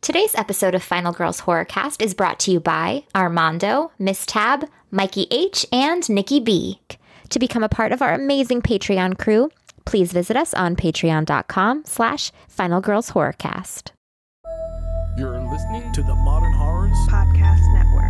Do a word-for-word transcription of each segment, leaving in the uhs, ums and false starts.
Today's episode of Final Girls Horrorcast is brought to you by Armando, Miss Tab, Mikey H, and Nikki B. To become a part of our amazing Patreon crew, please visit us on patreon.com slash Final Girls Horrorcast. You're listening to the Modern Horrors Podcast Network.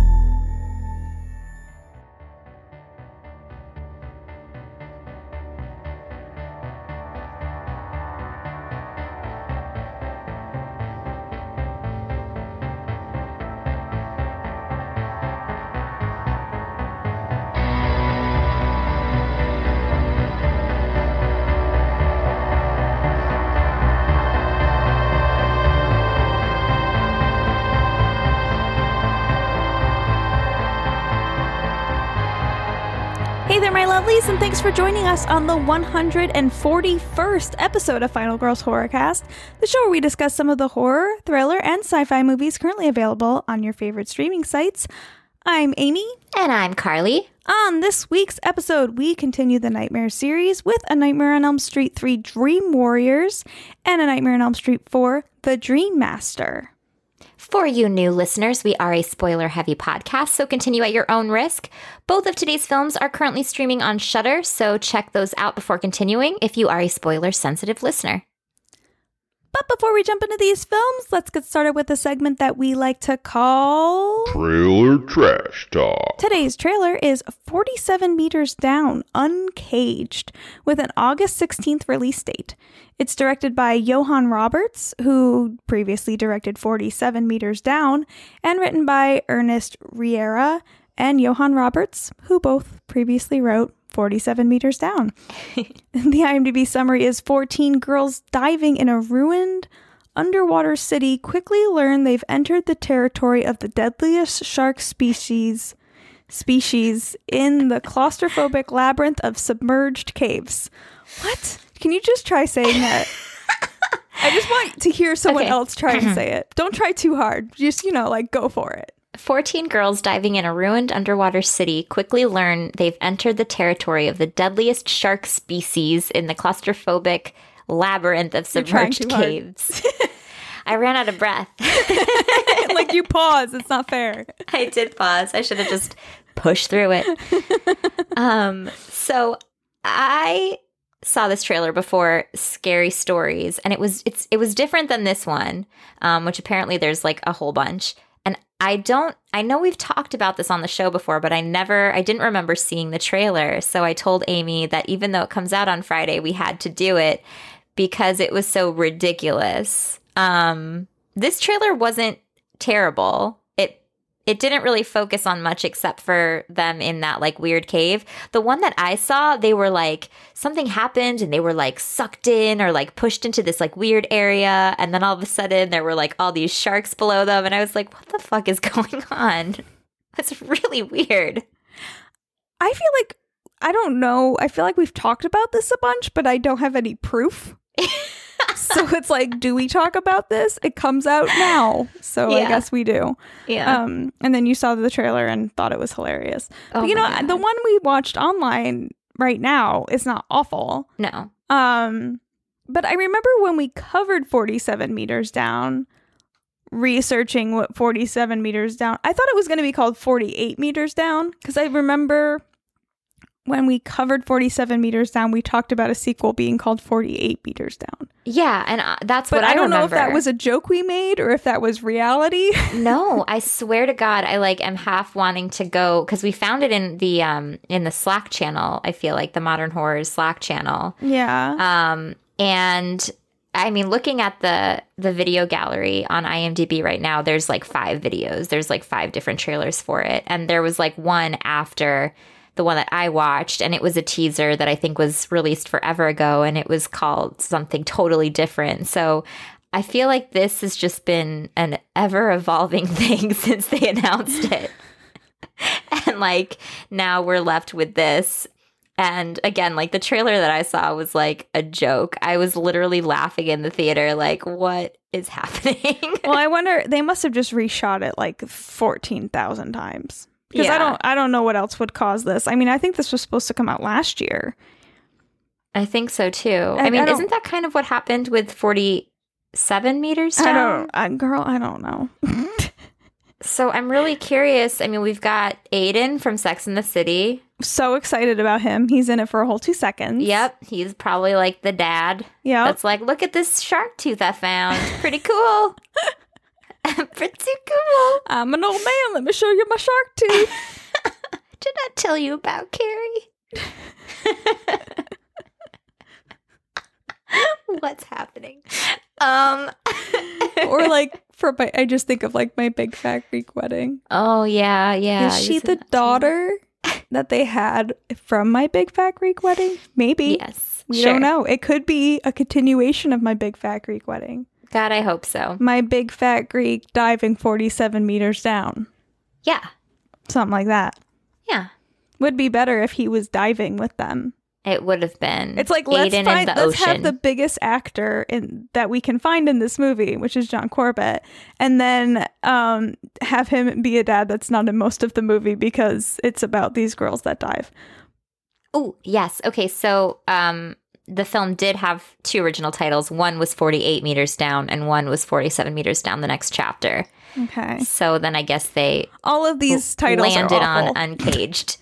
Hey there, my lovelies, and thanks for joining us on the one hundred forty-first episode of Final Girls Horrorcast, the show where we discuss some of the horror, thriller, and sci-fi movies currently available on your favorite streaming sites. I'm Amy. And I'm Carly. On this week's episode, we continue the Nightmare series with A Nightmare on Elm Street three Dream Warriors and A Nightmare on Elm Street four The Dream Master. For you new listeners, we are a spoiler-heavy podcast, so continue at your own risk. Both of today's films are currently streaming on Shudder, so check those out before continuing if you are a spoiler-sensitive listener. But before we jump into these films, let's get started with a segment that we like to call... Trailer Trash Talk. Today's trailer is forty-seven Meters Down, Uncaged, with an August sixteenth release date. It's directed by Johan Roberts, who previously directed forty-seven Meters Down, and written by Ernest Riera and Johan Roberts, who both previously wrote forty-seven Meters Down. The IMDb summary is fourteen girls diving in a ruined underwater city quickly learn they've entered the territory of the deadliest shark species species in the claustrophobic labyrinth of submerged caves. What? Can you just try saying that? I just want to hear someone Okay. else try to say it. Don't try too hard. Just, you know, like, go for it. fourteen girls diving in a ruined underwater city quickly learn they've entered the territory of the deadliest shark species in the claustrophobic labyrinth of You're trying submerged too hard. caves. I ran out of breath. Like, you pause. It's not fair. I did pause. I should have just pushed through it. Um, so I saw this trailer before, Scary Stories, and it was it's it was different than this one, um, which apparently there's like a whole bunch. And I don't, I know we've talked about this on the show before, but I never, I didn't remember seeing the trailer. So I told Amy that even though it comes out on Friday, we had to do it because it was so ridiculous. Um, this trailer wasn't terrible. It, it didn't really focus on much except for them in that like weird cave. The one that I saw, they were like, something happened and they were like sucked in or like pushed into this like weird area. And then all of a sudden there were like all these sharks below them. And I was like, what the fuck is going on? It's really weird. I feel like, I don't know. I feel like we've talked about this a bunch, but I don't have any proof. So it's like, do we talk about this? It comes out now. So Yeah. I guess we do. Yeah. Um, and then you saw the trailer and thought it was hilarious. Oh But you know, my God. the one we watched online right now is not awful. No. Um, but I remember when we covered forty-seven Meters Down, researching what forty-seven Meters Down, I thought it was going to be called forty-eight Meters Down, because I remember when we covered forty-seven Meters Down, we talked about a sequel being called forty-eight Meters Down. Yeah. And uh, that's But what I, I don't remember. know if that was a joke we made or if that was reality. No, I swear to God, I like am half wanting to go because we found it in the um in the Slack channel. I feel like the Modern Horrors Slack channel. Yeah. Um, and I mean, looking at the the video gallery on IMDb right now, there's like five videos. There's like five different trailers for it, and there was like one after the one that I watched, and it was a teaser that I think was released forever ago, and it was called something totally different. So I feel like this has just been an ever-evolving thing since they announced it. And like now we're left with this. And again, like the trailer that I saw was like a joke. I was literally laughing in the theater, like, what is happening? Well, I wonder, they must have just reshot it like fourteen thousand times. Because Yeah. I don't I don't know what else would cause this. I mean, I think this was supposed to come out last year. I think so too. I- I, mean, I don't- isn't that kind of what happened with forty forty-seven meters down? I don't, I, girl, I don't know. So I'm really curious. I mean, we've got Aiden from Sex and the City. So excited about him. He's in it for a whole two seconds. Yep. He's probably like the dad. Yeah. That's like, look at this shark tooth I found. Pretty cool. Pretty cool. I'm an old man. Let me show you my shark tooth. Did I tell you about Carrie? What's happening? Um, Or like for my, I just think of like my big fat Greek wedding. oh yeah, yeah. Is she Isn't the that- daughter that they had from my big fat Greek wedding? Maybe. Yes. We sure. don't know. It could be a continuation of my big fat Greek wedding. God, I hope so. My big fat Greek diving forty-seven meters down. Yeah. Something like that. Yeah. Would be better if he was diving with them. It would have been. It's like let's Aiden find in the let's ocean. have the biggest actor in that we can find in this movie, which is John Corbett, and then um, have him be a dad that's not in most of the movie because it's about these girls that dive. Oh, yes. Okay, so um, the film did have two original titles. One was forty-eight meters down, and one was forty-seven meters down. The next chapter. Okay. So then I guess they All of these titles landed are awful. on Uncaged.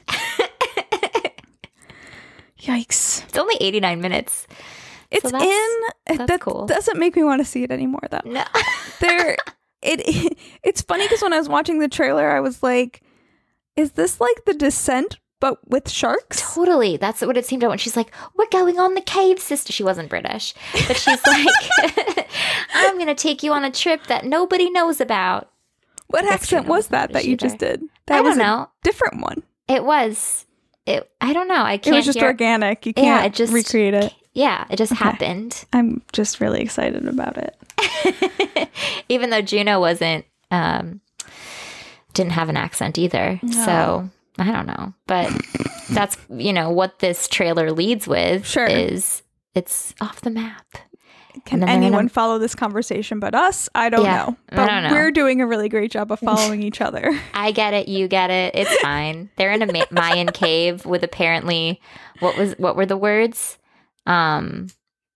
Yikes! It's only eighty-nine minutes. It's that's- in. that's that cool. doesn't make me want to see it anymore, though. No. There, it. It's funny because when I was watching the trailer, I was like, "Is this like The Descent but with sharks?" Totally. That's what it seemed like when she's like, we're going on the cave, sister. She wasn't British. But she's like, I'm going to take you on a trip that nobody knows about. What Guess she accent was knows that that British you just either. did? That I was don't a know. different one. It was. It. I don't know. I It can't was just hear- organic. You Yeah, can't it just recreate it. Yeah, it just Okay. happened. I'm just really excited about it. Even though Juno wasn't, um, didn't have an accent either. So I don't know. But that's, you know, what this trailer leads with Sure. is it's off the map. Can And then they're anyone gonna- follow this conversation but us? I don't Yeah, know. I But don't know. we're doing a really great job of following each other. I get it. You get it. It's fine. They're in a Ma- Mayan cave with apparently what was what were the words? Um,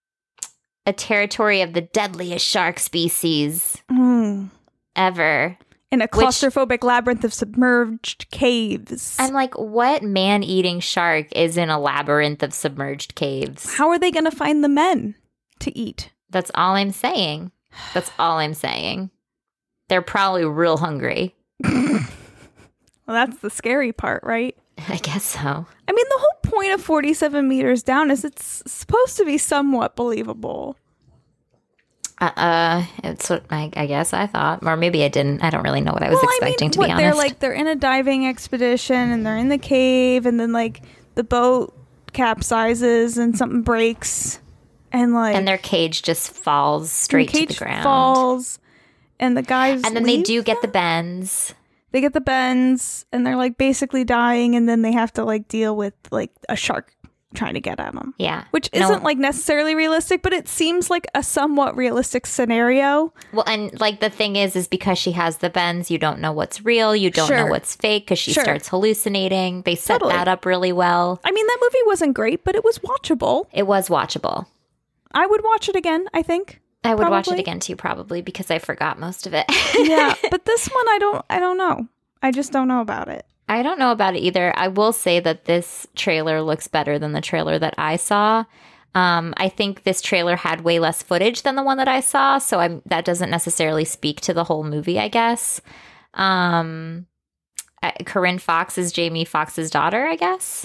a territory of the deadliest shark species Mm. ever. In a claustrophobic labyrinth of submerged caves. I'm like, what man-eating shark is in a labyrinth of submerged caves? How are they going to find the men to eat? That's all I'm saying. That's all I'm saying. They're probably real hungry. Well, that's the scary part, right? I guess so. I mean, the whole point of forty-seven meters down is it's supposed to be somewhat believable. Uh, uh it's what I, I guess I thought, or maybe I didn't. I don't really know what I was Well, expecting, I mean, to what, be honest. They're like they're in a diving expedition and they're in the cave, and then like the boat capsizes and something breaks, and like and their cage just falls straight the to cage the ground. falls, and the guys And then they leave. do get the bends. They get the bends, and they're like basically dying, and then they have to like deal with like a shark trying to get at them. Yeah. Which No- isn't like necessarily realistic, but it seems like a somewhat realistic scenario. Well, and like the thing is, is because she has the bends, you don't know what's real. You don't know Sure. what's fake because she Sure. starts hallucinating. They set Totally. that up really well. I mean, that movie wasn't great, but it was watchable. It was watchable. I would watch it again, I think. I would watch it Probably. again too, probably because I forgot most of it. Yeah, but this one I don't I don't know. I just don't know about it. I don't know about it either. I will say that this trailer looks better than the trailer that I saw. Um, I think this trailer had way less footage than the one that I saw, so I'm, that doesn't necessarily speak to the whole movie, I guess. Um, uh, Corinne Fox is Jamie Foxx's daughter, I guess.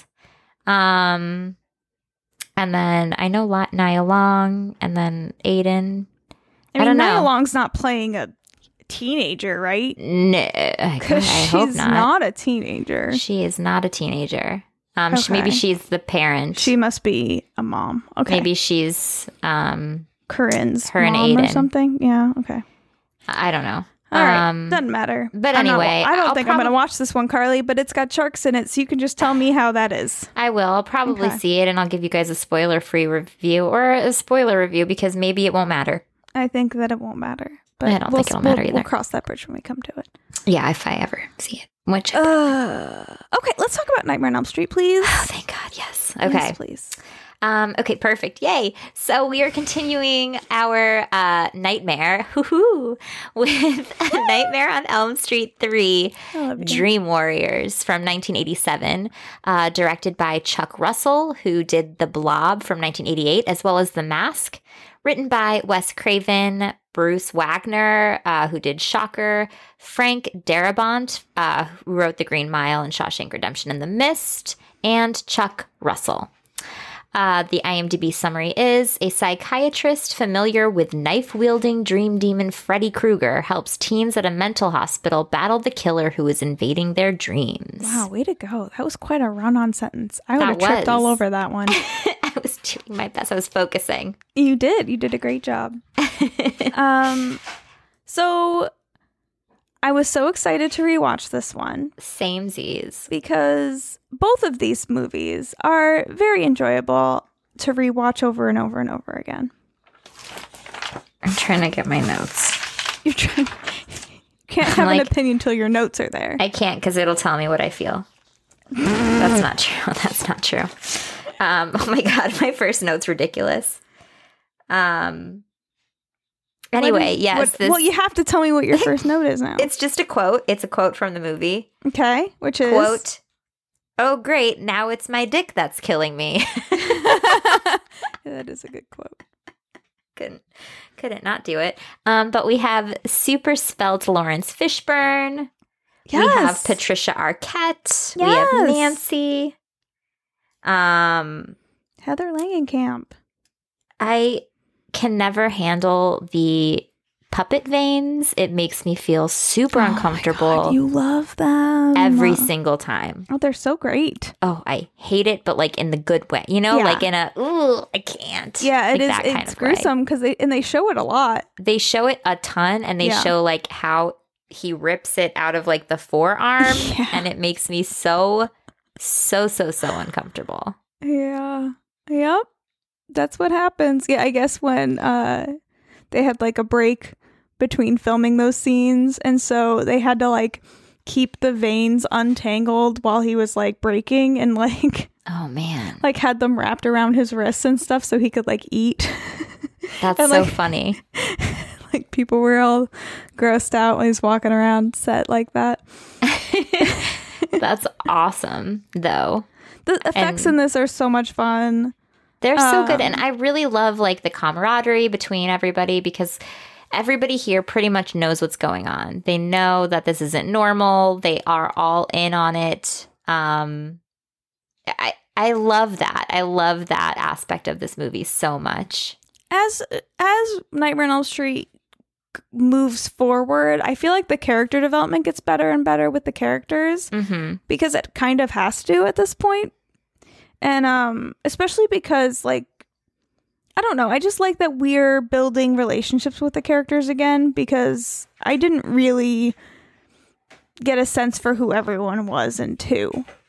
Um, and then I know La- Nia Long, and then Aiden. I, I mean, don't Nia know. Long's not playing a teenager, right? No, I, Because I she's hope not. not a teenager. She is not a teenager. Um, she, maybe Okay. she's the parent. She must be a mom. Okay. Maybe she's, um, Corinne's her and mom or Aiden. something. Yeah, okay. I don't know. All right. Um, Doesn't matter. but I'm not- anyway, I don't I'll think I'm going to prob- watch this one, Carly, but it's got sharks in it, so you can just tell me how that is. I will. I'll probably Okay. see it and I'll give you guys a spoiler free review or a spoiler review because maybe it won't matter. I think that it won't matter. But I don't we'll, think it'll matter we'll, either. We'll cross that bridge when we come to it. Yeah, if I ever see it. Which, Uh, okay, let's talk about Nightmare on Elm Street, please. oh, thank God, yes. Okay. Yes, please. Um, okay, perfect. Yay. So we are continuing our uh, nightmare hoo-hoo, with Nightmare on Elm Street three, Dream Warriors from nineteen eighty-seven, uh, directed by Chuck Russell, who did The Blob from nineteen eighty-eight, as well as The Mask, written by Wes Craven, Bruce Wagner, uh, who did Shocker, Frank Darabont, uh, who wrote The Green Mile and Shawshank Redemption and The Mist, and Chuck Russell. Uh, the IMDb summary is, a psychiatrist familiar with knife-wielding dream demon Freddy Krueger helps teens at a mental hospital battle the killer who is invading their dreams. Wow, way to go. That was quite a run-on sentence. I would That have tripped was. all over that one. I was doing my best. I was focusing. You did. You did a great job. um, so I was so excited to rewatch this one Samesies. because both of these movies are very enjoyable to rewatch over and over and over again. I'm trying to get my notes. You're trying. You can't have like, an opinion until your notes are there. I can't because it'll tell me what I feel. That's not true. That's not true. Um, oh my God, my first note's ridiculous. Um. Anyway, What is- yes. what- this, well, you have to tell me what your first note is now. it's just a quote. It's a quote from the movie. Okay, which is Quote, "Oh, great. Now it's my dick that's killing me." That is a good quote. couldn't couldn't not do it. Um, but we have super spelt Lawrence Fishburne. Yes. We have Patricia Arquette. We Yes. have Nancy. Um, Heather Langenkamp. I can never handle the puppet veins. It makes me feel super Oh my uncomfortable God, you love them every single time. Oh, they're so great. Oh, I hate it, but like in the good way, you know, Yeah. like in a ooh, I can't. Yeah, it like is. that kind It's of way. gruesome because they and they show it a lot. They show it a ton, and they Yeah. show like how he rips it out of like the forearm, Yeah. and it makes me so, so, so, so uncomfortable. Yeah. Yep. That's what happens. Yeah, I guess when uh they had like a break between filming those scenes, and so they had to like keep the veins untangled while he was like breaking, and like Oh man, like had them wrapped around his wrists and stuff so he could like eat. that's and, so like- funny. Like people were all grossed out when he's walking around set like that. That's awesome, though. The effects And- in this are so much fun. They're so good, and Um, I really love like the camaraderie between everybody because everybody here pretty much knows what's going on. They know that this isn't normal. They are all in on it. Um, I I love that. I love that aspect of this movie so much. As as Nightmare on Elm Street moves forward, I feel like the character development gets better and better with the characters Mm-hmm. because it kind of has to at this point. And um especially because like I don't know, I just like that we're building relationships with the characters again because I didn't really get a sense for who everyone was in two.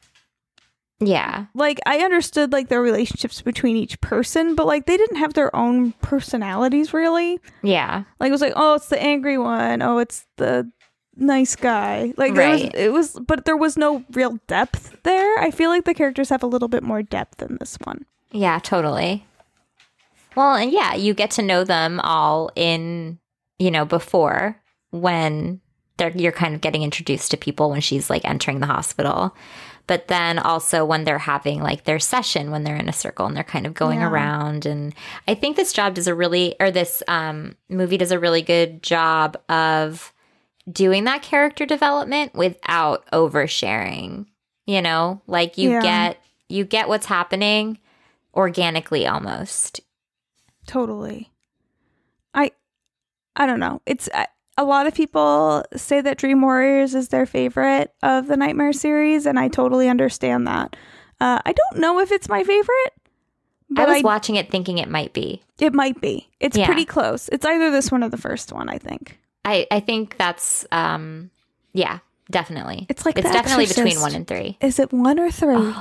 Yeah. Like I understood like their relationships between each person, but like they didn't have their own personalities really. Yeah. Like it was like, oh, it's the angry one. Oh, it's the nice guy. Like Right. it was, it was, but there was no real depth there. I feel like the characters have a little bit more depth in this one. Yeah, totally. Well, and yeah, you get to know them all in, you know, before when they're you're kind of getting introduced to people when she's like entering the hospital. But then also when they're having like their session, when they're in a circle and they're kind of going Yeah. around. And I think this job does a really, or this um, movie does a really good job of doing that character development without oversharing. You know, like you Yeah. get you get what's happening organically almost. Totally. I, I don't know. It's I, a lot of people say that Dream Warriors is their favorite of the Nightmare series, and I totally understand that. Uh, I don't know if it's my favorite, but I was I, watching it thinking it might be. it might be. It's Yeah. pretty close. It's either this one or the first one, I think. I, I think that's um yeah, definitely. It's like it's The definitely between Exorcist. one and three. Is it one or three?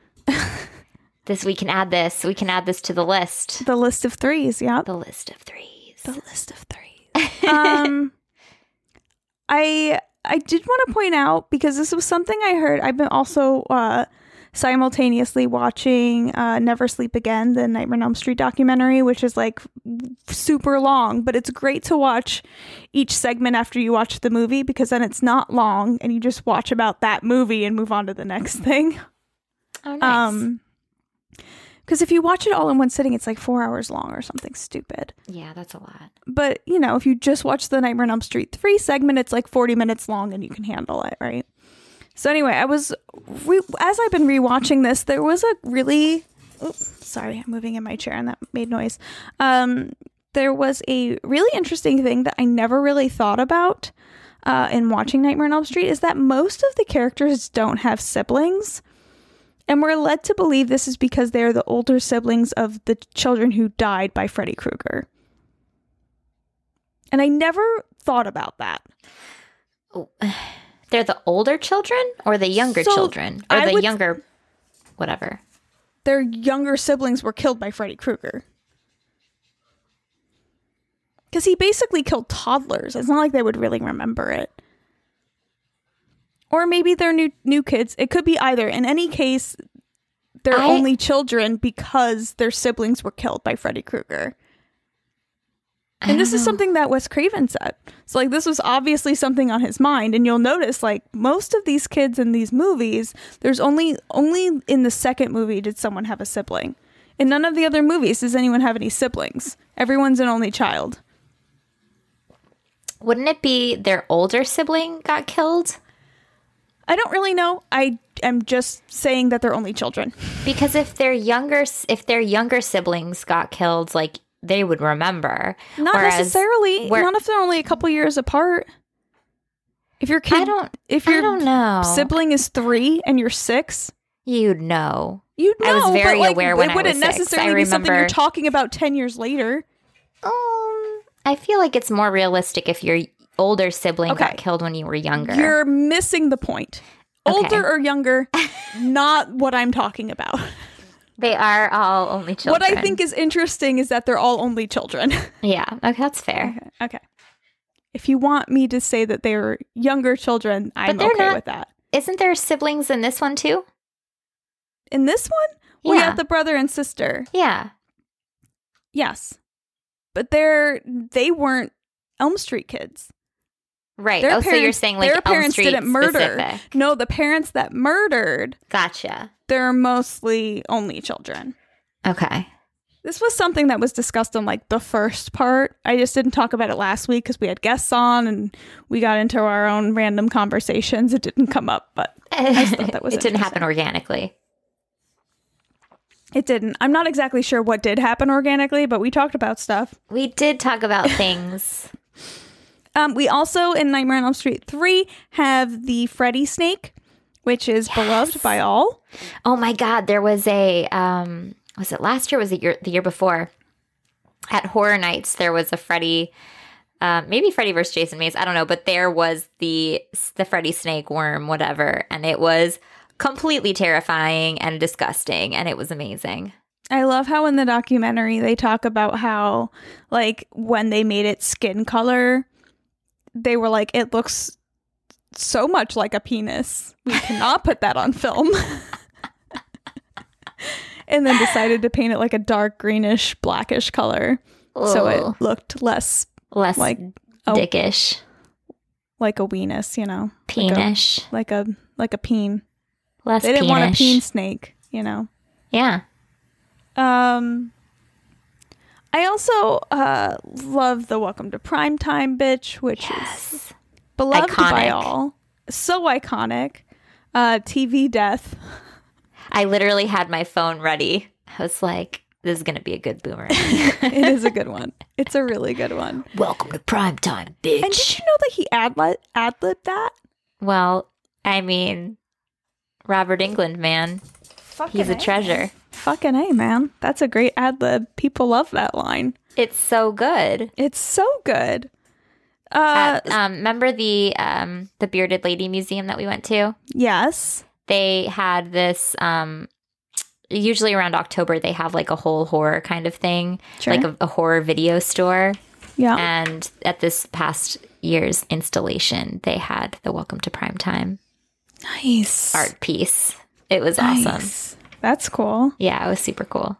This we can add this. We can add this to the list. The list of threes, yeah. The list of threes. The list of threes. um, I I did want to point out because this was something I heard. I've been also uh simultaneously watching uh, Never Sleep Again, the Nightmare on Elm Street documentary, which is like super long, but it's great to watch each segment after you watch the movie because then it's not long and you just watch about that movie and move on to the next thing. Oh, nice. Um, because if you watch it all in one sitting, it's like four hours long or something stupid. Yeah, that's a lot. But, you know, if you just watch the Nightmare on Elm Street three segment, it's like forty minutes long and you can handle it, right? So anyway, I was, re- as I've been rewatching this, there was a really, oops, sorry, I'm moving in my chair and that made noise. Um, there was a really interesting thing that I never really thought about uh, in watching Nightmare on Elm Street is that most of the characters don't have siblings. And we're led to believe this is because they're the older siblings of the children who died by Freddy Krueger. And I never thought about that. Oh. They're the older children or the younger So, children? Or I the would- younger, whatever. Their younger siblings were killed by Freddy Krueger. Because he basically killed toddlers. It's not like they would really remember it. Or maybe they're new new kids. It could be either. In any case, they're I- only children because their siblings were killed by Freddy Krueger. And this is something that Wes Craven said. So, like, this was obviously something on his mind. And you'll notice, like, most of these kids in these movies, there's only only in the second movie did someone have a sibling. In none of the other movies does anyone have any siblings. Everyone's an only child. Wouldn't it be their older sibling got killed? I don't really know. I am just saying that they're only children. Because if their younger if their younger siblings got killed, like they would remember. Not Whereas necessarily. where- Not if they're only a couple years apart. If your kid, I don't. if I your don't know. sibling is three and you're six, You'd know. you'd know. I was very but, like, aware when it I wouldn't was six. necessarily I be something you're remember- talking about ten years later. Um, I feel like it's more realistic if your older sibling Okay. got killed when you were younger. You're missing the point. Okay. Older or younger, not what I'm talking about. They are all only children. What I think is interesting is that they're all only children. Yeah. Okay, that's fair. Okay. Okay. If you want me to say that they're younger children, I'm they're okay not- with that. Isn't there siblings in this one too? In this one, we Yeah. have the brother and sister. Yeah. Yes. But they're they weren't Elm Street kids. Right. Their oh, so you're parents- saying like their Elm parents Street didn't murder. specific. No, the parents that murdered, Gotcha. they're mostly only children. Okay. This was something that was discussed on like the first part. I just didn't talk about it last week because we had guests on and we got into our own random conversations. It didn't come up, but I just thought that was It didn't happen interesting. organically. It didn't. I'm not exactly sure what did happen organically, but we talked about stuff. We did talk about things. Um, we also, in Nightmare on Elm Street three, have the Freddy snake, which is beloved by all. Oh my God, there was a um was it last year? Or was it year, the year before? At Horror Nights, there was a Freddy, uh, maybe Freddy versus Jason Mays. I don't know, but there was the the Freddy snake worm, whatever, and it was completely terrifying and disgusting, and it was amazing. I love how in the documentary they talk about how, like, when they made it skin color, they were like, it looks so much like a penis. We cannot put that on film. And then decided to paint it like a dark greenish, blackish color. So Ugh. it looked less Less like a, dickish, like a weenus, you know? peenish, Like a, like a, like a peen. less They didn't peenish. want a peen snake, you know? Yeah. Um, I also uh, love the Welcome to Primetime bitch, which is Yes. beloved by Iconic. all. So iconic. Uh, T V death. I literally had my phone ready. I was like, this is going to be a good boomerang. It is a good one. It's a really good one. Welcome to primetime, bitch. And did you know that he ad ad-libbed that? Well, I mean, Robert Englund, man. Fucking He's a treasure. Fucking A, man. That's a great ad-lib. People love that line. It's so good. It's so good. Uh, At, um, remember the um, the Bearded Lady Museum that we went to? yes. They had this, um, usually around October, they have like a whole horror kind of thing, Sure. like a, a horror video store. Yeah. And at this past year's installation, they had the Welcome to Primetime Nice. art piece. It was awesome. Nice. That's cool. Yeah, it was super cool.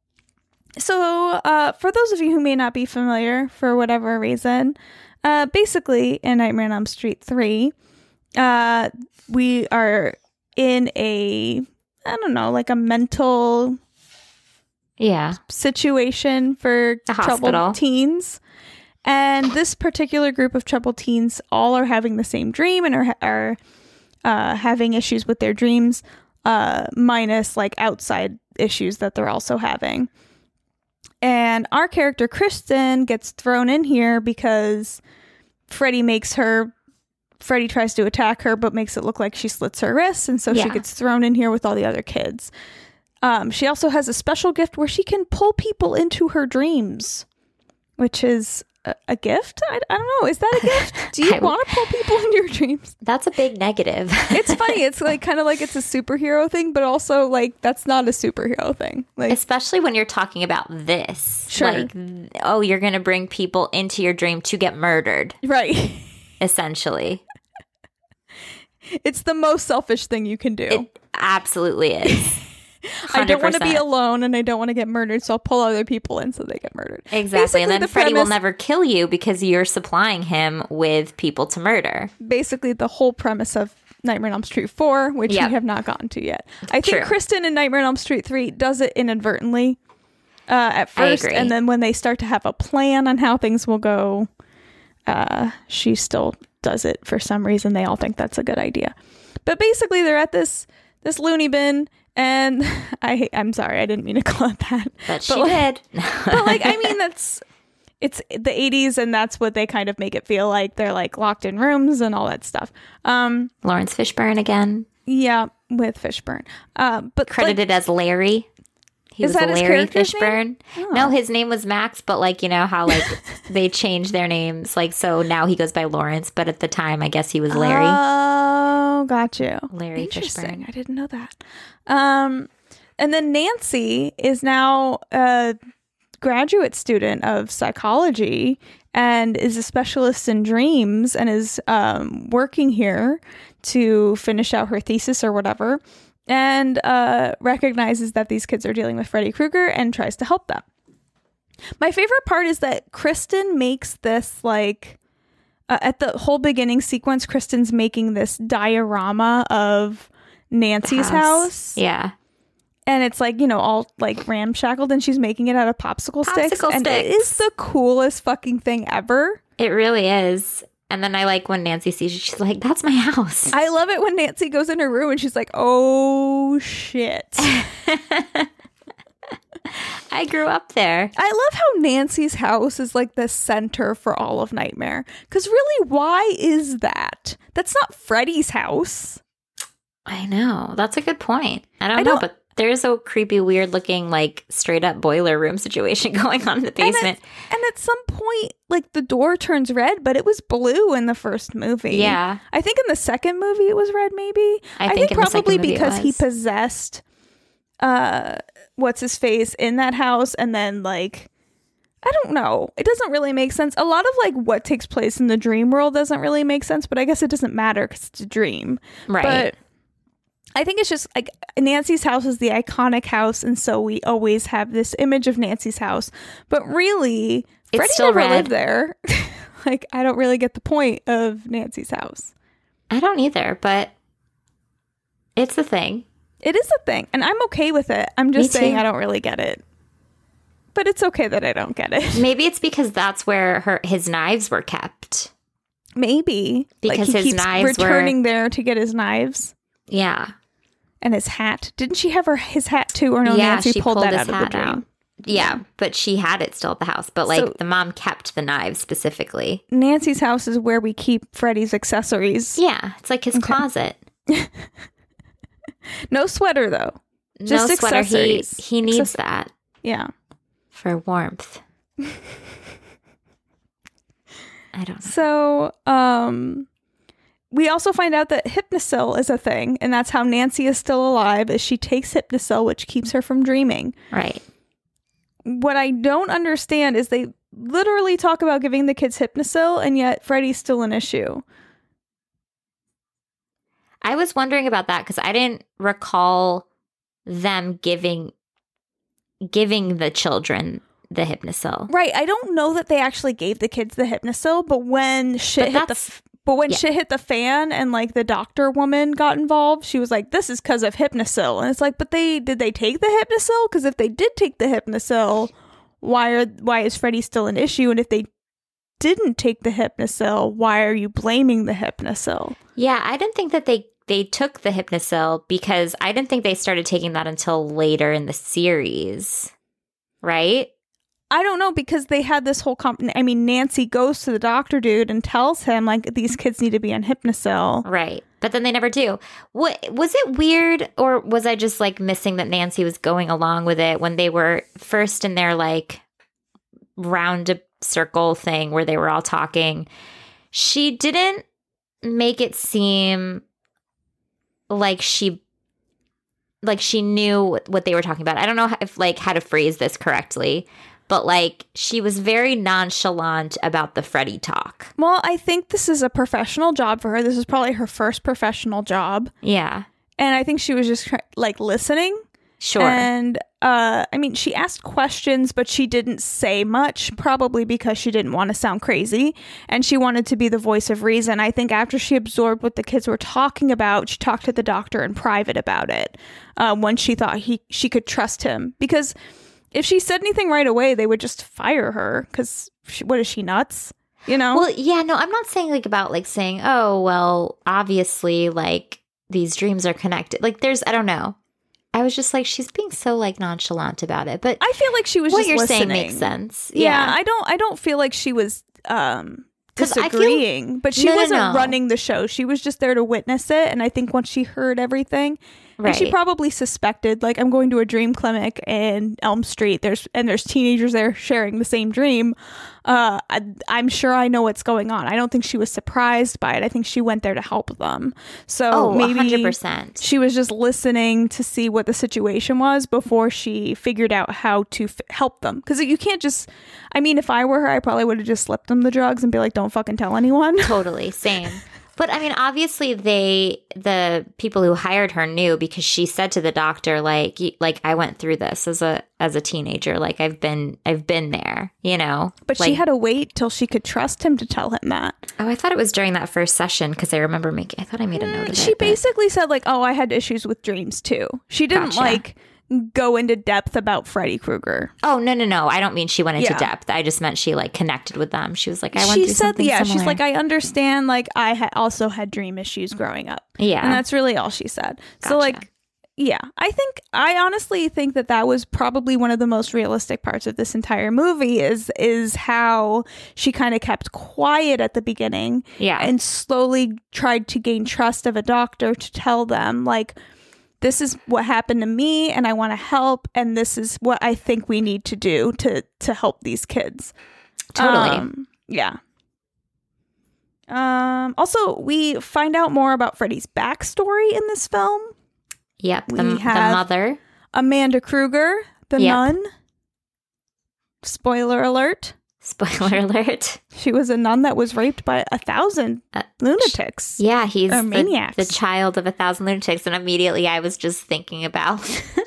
So, uh, for those of you who may not be familiar for whatever reason, uh, basically in Nightmare on Elm Street three, uh, we are in a, I don't know, like a mental Yeah. situation for A hospital. troubled teens. And this particular group of troubled teens all are having the same dream and are, are uh, having issues with their dreams, uh, minus like outside issues that they're also having. And our character, Kristen, gets thrown in here because Freddy makes her, Freddy tries to attack her, but makes it look like she slits her wrists. And so Yeah. she gets thrown in here with all the other kids. Um, she also has a special gift where she can pull people into her dreams, which is a, a gift. I, I don't know. Is that a gift? Do you I- want to pull people into your dreams? That's a big negative. It's funny. It's like kind of like it's a superhero thing, but also like that's not a superhero thing. Like, Especially when you're talking about this. Sure. Like, oh, you're going to bring people into your dream to get murdered, right. essentially. It's the most selfish thing you can do. It absolutely is. I don't want to be one hundred percent. alone and I don't want to get murdered, so I'll pull other people in so they get murdered. Exactly. Basically, And then the Freddy will premise- never kill you because you're supplying him with people to murder. Basically, the whole premise of Nightmare on Elm Street four, which Yep. we have not gotten to yet. I think True. Kristen in Nightmare on Elm Street three does it inadvertently uh, at I first, agree. and then when they start to have a plan on how things will go, uh, she still does it for some reason. They all think that's a good idea. But basically, they're at this this loony bin, and I I'm sorry, I didn't mean to call it that. But she like, did. But like, I mean, that's it's the eighties, and that's what they kind of make it feel like. They're like locked in rooms and all that stuff. Um, Lawrence Fishburne again, yeah, with Fishburne. Uh, but like, credited as Larry. He Is was that his Larry character's Fishburne. name? Oh. No, his name was Max, but like, you know how like they changed their names. Like, so now he goes by Lawrence, but at the time, I guess he was Larry. Oh, got you. Larry Interesting. Fishburne. I didn't know that. Um, and then Nancy is now a graduate student of psychology and is a specialist in dreams and is um, working here to finish out her thesis or whatever, and uh, recognizes that these kids are dealing with Freddy Krueger and tries to help them. My favorite part is that Kristen makes this like uh, at the whole beginning sequence, Kristen's making this diorama of Nancy's house. Yeah. And it's like, you know, all like ramshackled, and she's making it out of popsicle, sticks. Popsicle And it sticks. is the coolest fucking thing ever. It really is. And then I like when Nancy sees it, she's like, that's my house. I love it when Nancy goes in her room and she's like, oh shit. I grew up there. I love how Nancy's house is like the center for all of Nightmare. Because really, why is that? That's not Freddy's house. I know. That's a good point. I don't I know, don't- but there's a creepy, weird looking, like straight up boiler room situation going on in the And basement. at, and at some point, like the door turns red, but it was blue in the first movie. Yeah. I think in the second movie it was red, maybe. I think in the second probably movie it because he was. possessed uh what's his face in that house, and then like I don't know. It doesn't really make sense. A lot of like what takes place in the dream world doesn't really make sense, but I guess it doesn't matter because it's a dream. Right. But I think it's just like Nancy's house is the iconic house, and so we always have this image of Nancy's house. But really, It's Freddy still never red. lived there. Like, I don't really get the point of Nancy's house. I don't either, but it's a thing. It is a thing, and I'm okay with it. I'm just Me saying too. I don't really get it. But it's okay that I don't get it. Maybe it's because that's where her his knives were kept. Maybe. Because like he his keeps knives were- returning there to get his knives Yeah. and his hat. Didn't she have her his hat too? Or no, yeah, Nancy she pulled, pulled that his out of the hat dream. out. Yeah, but she had it still at the house. But like So- the mom kept the knives specifically. Nancy's house is where we keep Freddy's accessories. Yeah, it's like his closet. No sweater though. Just no sweater. He accessories. he needs Access- that Yeah. for warmth. I don't know. So, um, we also find out that Hypnosil is a thing, and that's how Nancy is still alive, is she takes Hypnosil, which keeps her from dreaming. Right. What I don't understand is they literally talk about giving the kids Hypnosil, and yet Freddy's still an issue. I was wondering about that because I didn't recall them giving giving the children the Hypnosil. Right. I don't know that they actually gave the kids the Hypnosil, but when shit But hit the that's- f- but when yeah. shit hit the fan and like the doctor woman got involved, she was like, "This is because of Hypnosil," and it's like, "But they did they take the Hypnosil? Because if they did take the Hypnosil, why are why is Freddy still an issue? And if they didn't take the Hypnosil, why are you blaming the Hypnosil?" Yeah, I didn't think that they they took the Hypnosil because I didn't think they started taking that until later in the series, right? I don't know, because they had this whole comp- I mean, Nancy goes to the doctor dude and tells him like these kids need to be on Hypnosil. Right. But then they never do. What was it weird, or was I just like missing that Nancy was going along with it when they were first in their like round a circle thing where they were all talking? She didn't make it seem like she like she knew what, what they were talking about. I don't know if like how to phrase this correctly, but like she was very nonchalant about the Freddy talk. Well, I think this is a professional job for her. This is probably her first professional job. Yeah. And I think she was just like listening. Sure. And uh, I mean, she asked questions, but she didn't say much, probably because she didn't want to sound crazy. And she wanted to be the voice of reason. I think after she absorbed what the kids were talking about, she talked to the doctor in private about it uh, when she thought he she could trust him. Because if she said anything right away, they would just fire her. Because what is she, nuts? You know? Well, yeah, no, I'm not saying like about like saying, oh, well, obviously, like these dreams are connected. Like there's, I don't know. I was just like, she's being so like nonchalant about it. But I feel like she was what just you're listening. saying makes sense. Yeah. Yeah. I don't I don't feel like she was um 'Cause I feel- disagreeing, but she No, no, wasn't no. running the show. She was just there to witness it, and I think once she heard everything, and she Right. probably suspected, like, I'm going to a dream clinic in Elm Street, there's and there's teenagers there sharing the same dream. Uh, I, I'm sure I know what's going on. I don't think she was surprised by it. I think she went there to help them. So Oh, maybe one hundred percent. she was just listening to see what the situation was before she figured out how to f- help them. Because you can't just, I mean, if I were her, I probably would have just slipped them the drugs and be like, don't fucking tell anyone. Totally. Same. But I mean, obviously they, the people who hired her knew because she said to the doctor, like, y- like I went through this as a, as a teenager. Like I've been, I've been there, you know, But like, she had to wait till she could trust him to tell him that. oh, I thought it was during that first session. Cause I remember making, I thought I made a note of it. She but- basically said, like, oh, I had issues with dreams too. She didn't, Gotcha. like, go into depth about Freddy Krueger. Oh, no, no, no. I don't mean she went into Yeah. depth. I just meant she like connected with them. She was like, I went She through said, something yeah, similar. she's like, I understand, like, I ha- also had dream issues growing up. yeah. And that's really all she said. So, Gotcha. like, yeah, I think, I honestly think that that was probably one of the most realistic parts of this entire movie is, is how she kind of kept quiet at the beginning. Yeah. And slowly tried to gain trust of a doctor to tell them, like, this is what happened to me and I want to help. And this is what I think we need to do to, to help these kids. Totally. Um, yeah. Um, also, we find out more about Freddy's backstory in this film. Yep. The, we the have- mother. Amanda Kruger, the Yep. nun. Spoiler alert. Spoiler alert. She was a nun that was raped by a thousand Uh, lunatics. Yeah, he's Or the, maniacs. the child of a thousand lunatics. And immediately I was just thinking about,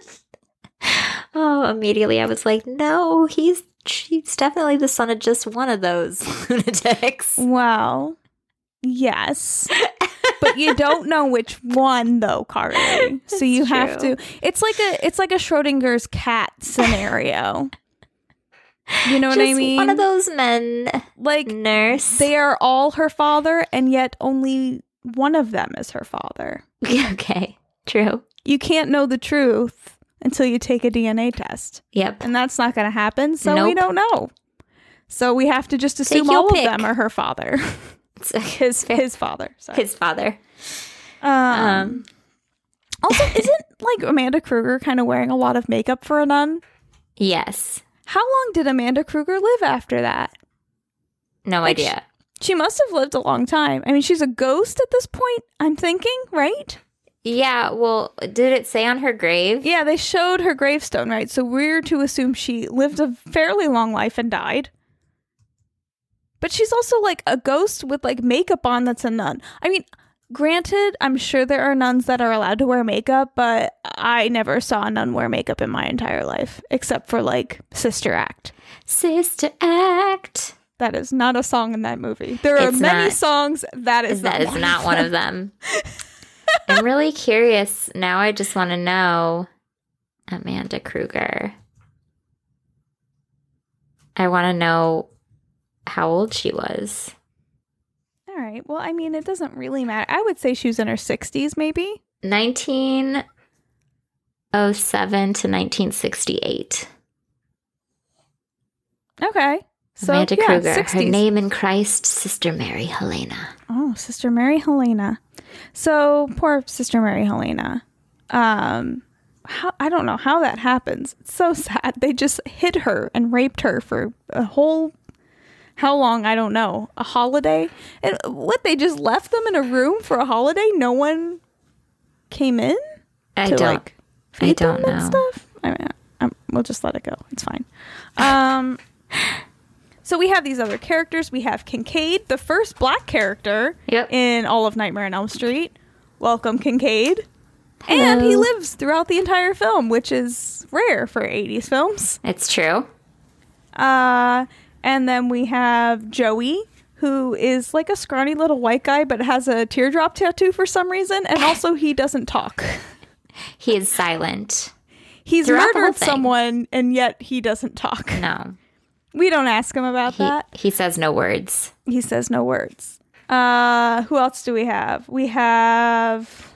oh, immediately I was like, no, he's, he's definitely the son of just one of those lunatics. Well, yes. But you don't know which one though, Carly. So you have true. to it's like a it's like a Schrodinger's cat scenario. You know what I Just mean? one of those men, like nurse. they are all her father and yet only one of them is her father. Okay, true. You can't know the truth until you take a D N A test. Yep. And that's not going to happen, so we Nope. don't know. So we have to just assume your all pick. of them are her father. his his father. Sorry. His father. Um, Um, also, isn't like Amanda Kruger kind of wearing a lot of makeup for a nun? Yes. How long did Amanda Kruger live after that? No Like, idea. She must have lived a long time. I mean, she's a ghost at this point, I'm thinking, right? Yeah, well, did it say on her grave? Yeah, they showed her gravestone, right? So we're to assume she lived a fairly long life and died. But she's also like a ghost with like makeup on that's a nun. I mean, granted, I'm sure there are nuns that are allowed to wear makeup, but I never saw a nun wear makeup in my entire life, except for like Sister Act. Sister Act. That is not a song in that movie. There are It's many not. songs. That is That not is one not of one them. of them. I'm really curious. Now I just want to know Amanda Kruger. I want to know how old she was. All right. Well, I mean, it doesn't really matter. I would say she was in her sixties, maybe. nineteen oh seven to nineteen sixty-eight. Okay. So, Amanda yeah, Kruger. sixties. Her name in Christ, Sister Mary Helena. Oh, Sister Mary Helena. So, poor Sister Mary Helena. Um, how I don't know how that happens. It's so sad. They just hid her and raped her for a whole, how long? I don't know. A holiday? And what, they just left them in a room for a holiday? No one came in? I to, don't. like, I feed don't them and know. stuff? I mean, um, we'll just let it go. It's fine. Um... So we have these other characters. We have Kincaid, the first black character Yep. in all of Nightmare on Elm Street. Welcome, Kincaid. And he Hello. lives throughout the entire film, which is rare for eighties films. It's true. Uh, and then we have Joey, who is like a scrawny little white guy, but has a teardrop tattoo for some reason. And also he doesn't talk. He is silent. He's Throughout the whole murdered thing. someone, and yet he doesn't talk. No. We don't ask him about He, that. he says no words. He says no words. Uh, who else do we have? We have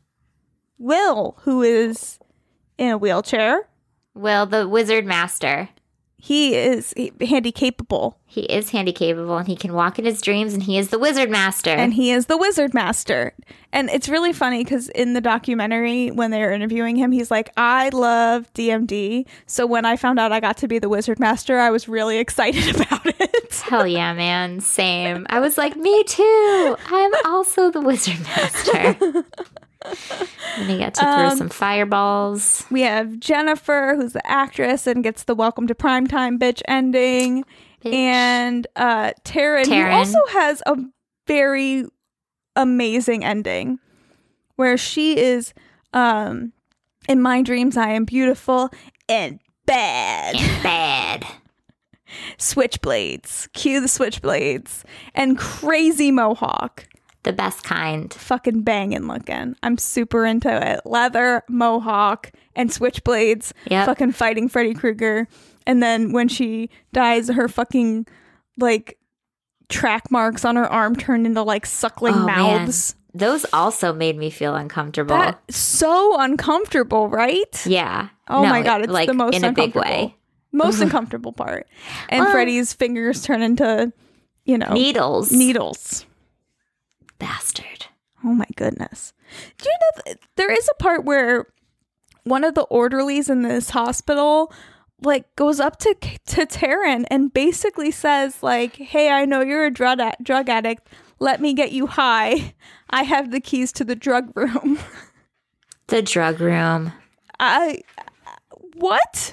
Will, who is in a wheelchair. Will, the wizard master. He is handy capable, He is handy capable and he can walk in his dreams and he is the wizard master. and he is the wizard master. And it's really funny because in the documentary, when they're interviewing him, he's like, I love D M D. So when I found out I got to be the wizard master, I was really excited about it. Hell yeah, man. Same. I was like, me too. I'm also the wizard master. And he got to throw Um, some fireballs. We have Jennifer, who's the actress and gets the Welcome to Primetime bitch ending. Bitch. And uh, Taryn, who Taryn. also has a very amazing ending where she is, um, in my dreams, I am beautiful and bad. And bad. Switchblades. Cue the switchblades. And crazy mohawk. The best kind. Fucking banging looking. I'm super into it. Leather, mohawk, and switchblades. Yep. Fucking fighting Freddy Krueger. And then when she dies, her fucking like track marks on her arm turn into like suckling Oh, man. mouths. Those also made me feel uncomfortable. That's so uncomfortable, right? yeah. Oh No, my god, it's like, the most in a big uncomfortable. way. Most uncomfortable part. And Well- Freddy's fingers turn into, you know, Needles. needles. Bastard. Oh my goodness. Do you know th- there is a part where one of the orderlies in this hospital like goes up to to Taryn and basically says like, "Hey, I know you're a drug a- drug addict. Let me get you high. I have the keys to the drug room." The drug room. I what?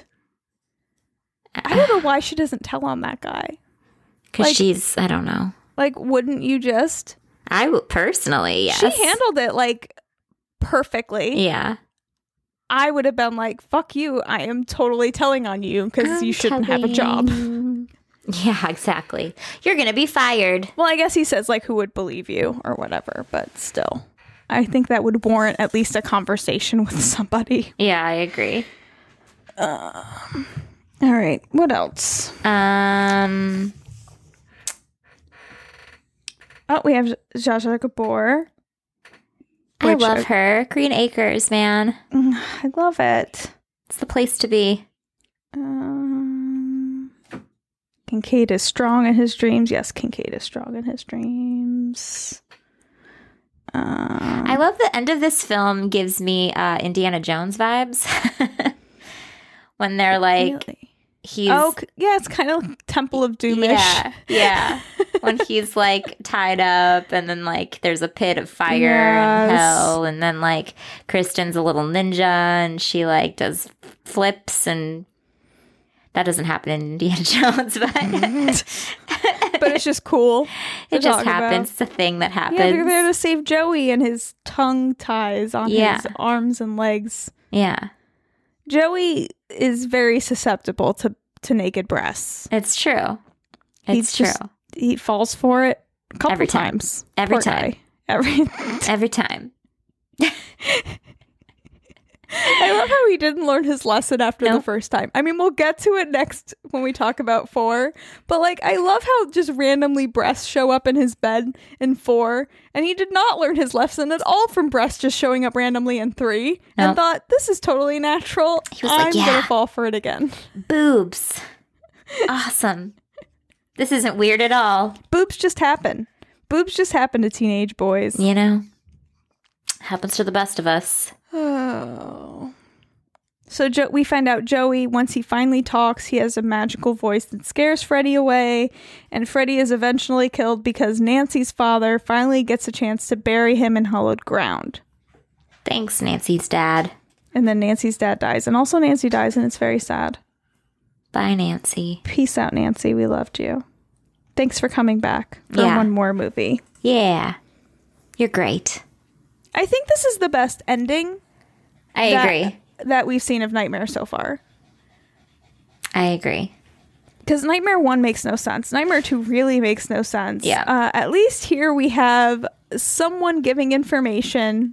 I don't know why she doesn't tell on that guy. Because like- she's, I don't know. Like, wouldn't you just? I would personally, yes. She handled it like perfectly. Yeah. I would have been like, fuck you. I am totally telling on you because you shouldn't have a job. Yeah, exactly. You're going to be fired. Well, I guess he says like, who would believe you or whatever, but still, I think that would warrant at least a conversation with somebody. Yeah, I agree. All right. What else? Um, Oh, we have Zsa Zsa Gabor. I Which love I- her. Green Acres, man. I love it. It's the place to be. Um, Kincaid is strong in his dreams. Yes, Kincaid is strong in his dreams. Um, I love the end of this film gives me uh, Indiana Jones vibes. When they're like, really? he's... Oh, c- yeah, it's kind of like Temple of Doomish. Yeah, yeah. When he's like tied up and then like there's a pit of fire and Yes. hell and then like Kristen's a little ninja and she like does flips and that doesn't happen in Indiana Jones, but but it's just cool. to It just talk happens. about. It's a thing that happens. Yeah, they're there to save Joey and his tongue ties on Yeah. his arms and legs. Yeah, Joey is very susceptible to, to naked breasts. it's true. It's He's true. just- He falls for it a couple Every time. times. Every Poor time. guy. Every Every time. I love how he didn't learn his lesson after the Nope. first time. I mean, we'll get to it next when we talk about four. But like, I love how just randomly breasts show up in his bed in four, and he did not learn his lesson at all from breasts just showing up randomly in three, and Nope. thought this is totally natural. He was like, I'm "Yeah." gonna fall for it again. Boobs. Awesome. This isn't weird at all. Boobs just happen. Boobs just happen to teenage boys. You know? Happens to the best of us. Oh. So jo- we find out Joey, once he finally talks, he has a magical voice that scares Freddy away, and Freddy is eventually killed because Nancy's father finally gets a chance to bury him in hallowed ground. Thanks, Nancy's dad. And then Nancy's dad dies, and also Nancy dies, and it's very sad. Bye, Nancy. Peace out, Nancy. We loved you. Thanks for coming back for Yeah. one more movie. Yeah. You're great. I think this is the best ending I that, agree. that we've seen of Nightmare so far. I agree. Because Nightmare one makes no sense. Nightmare two really makes no sense. Yeah. Uh, at least here we have someone giving information,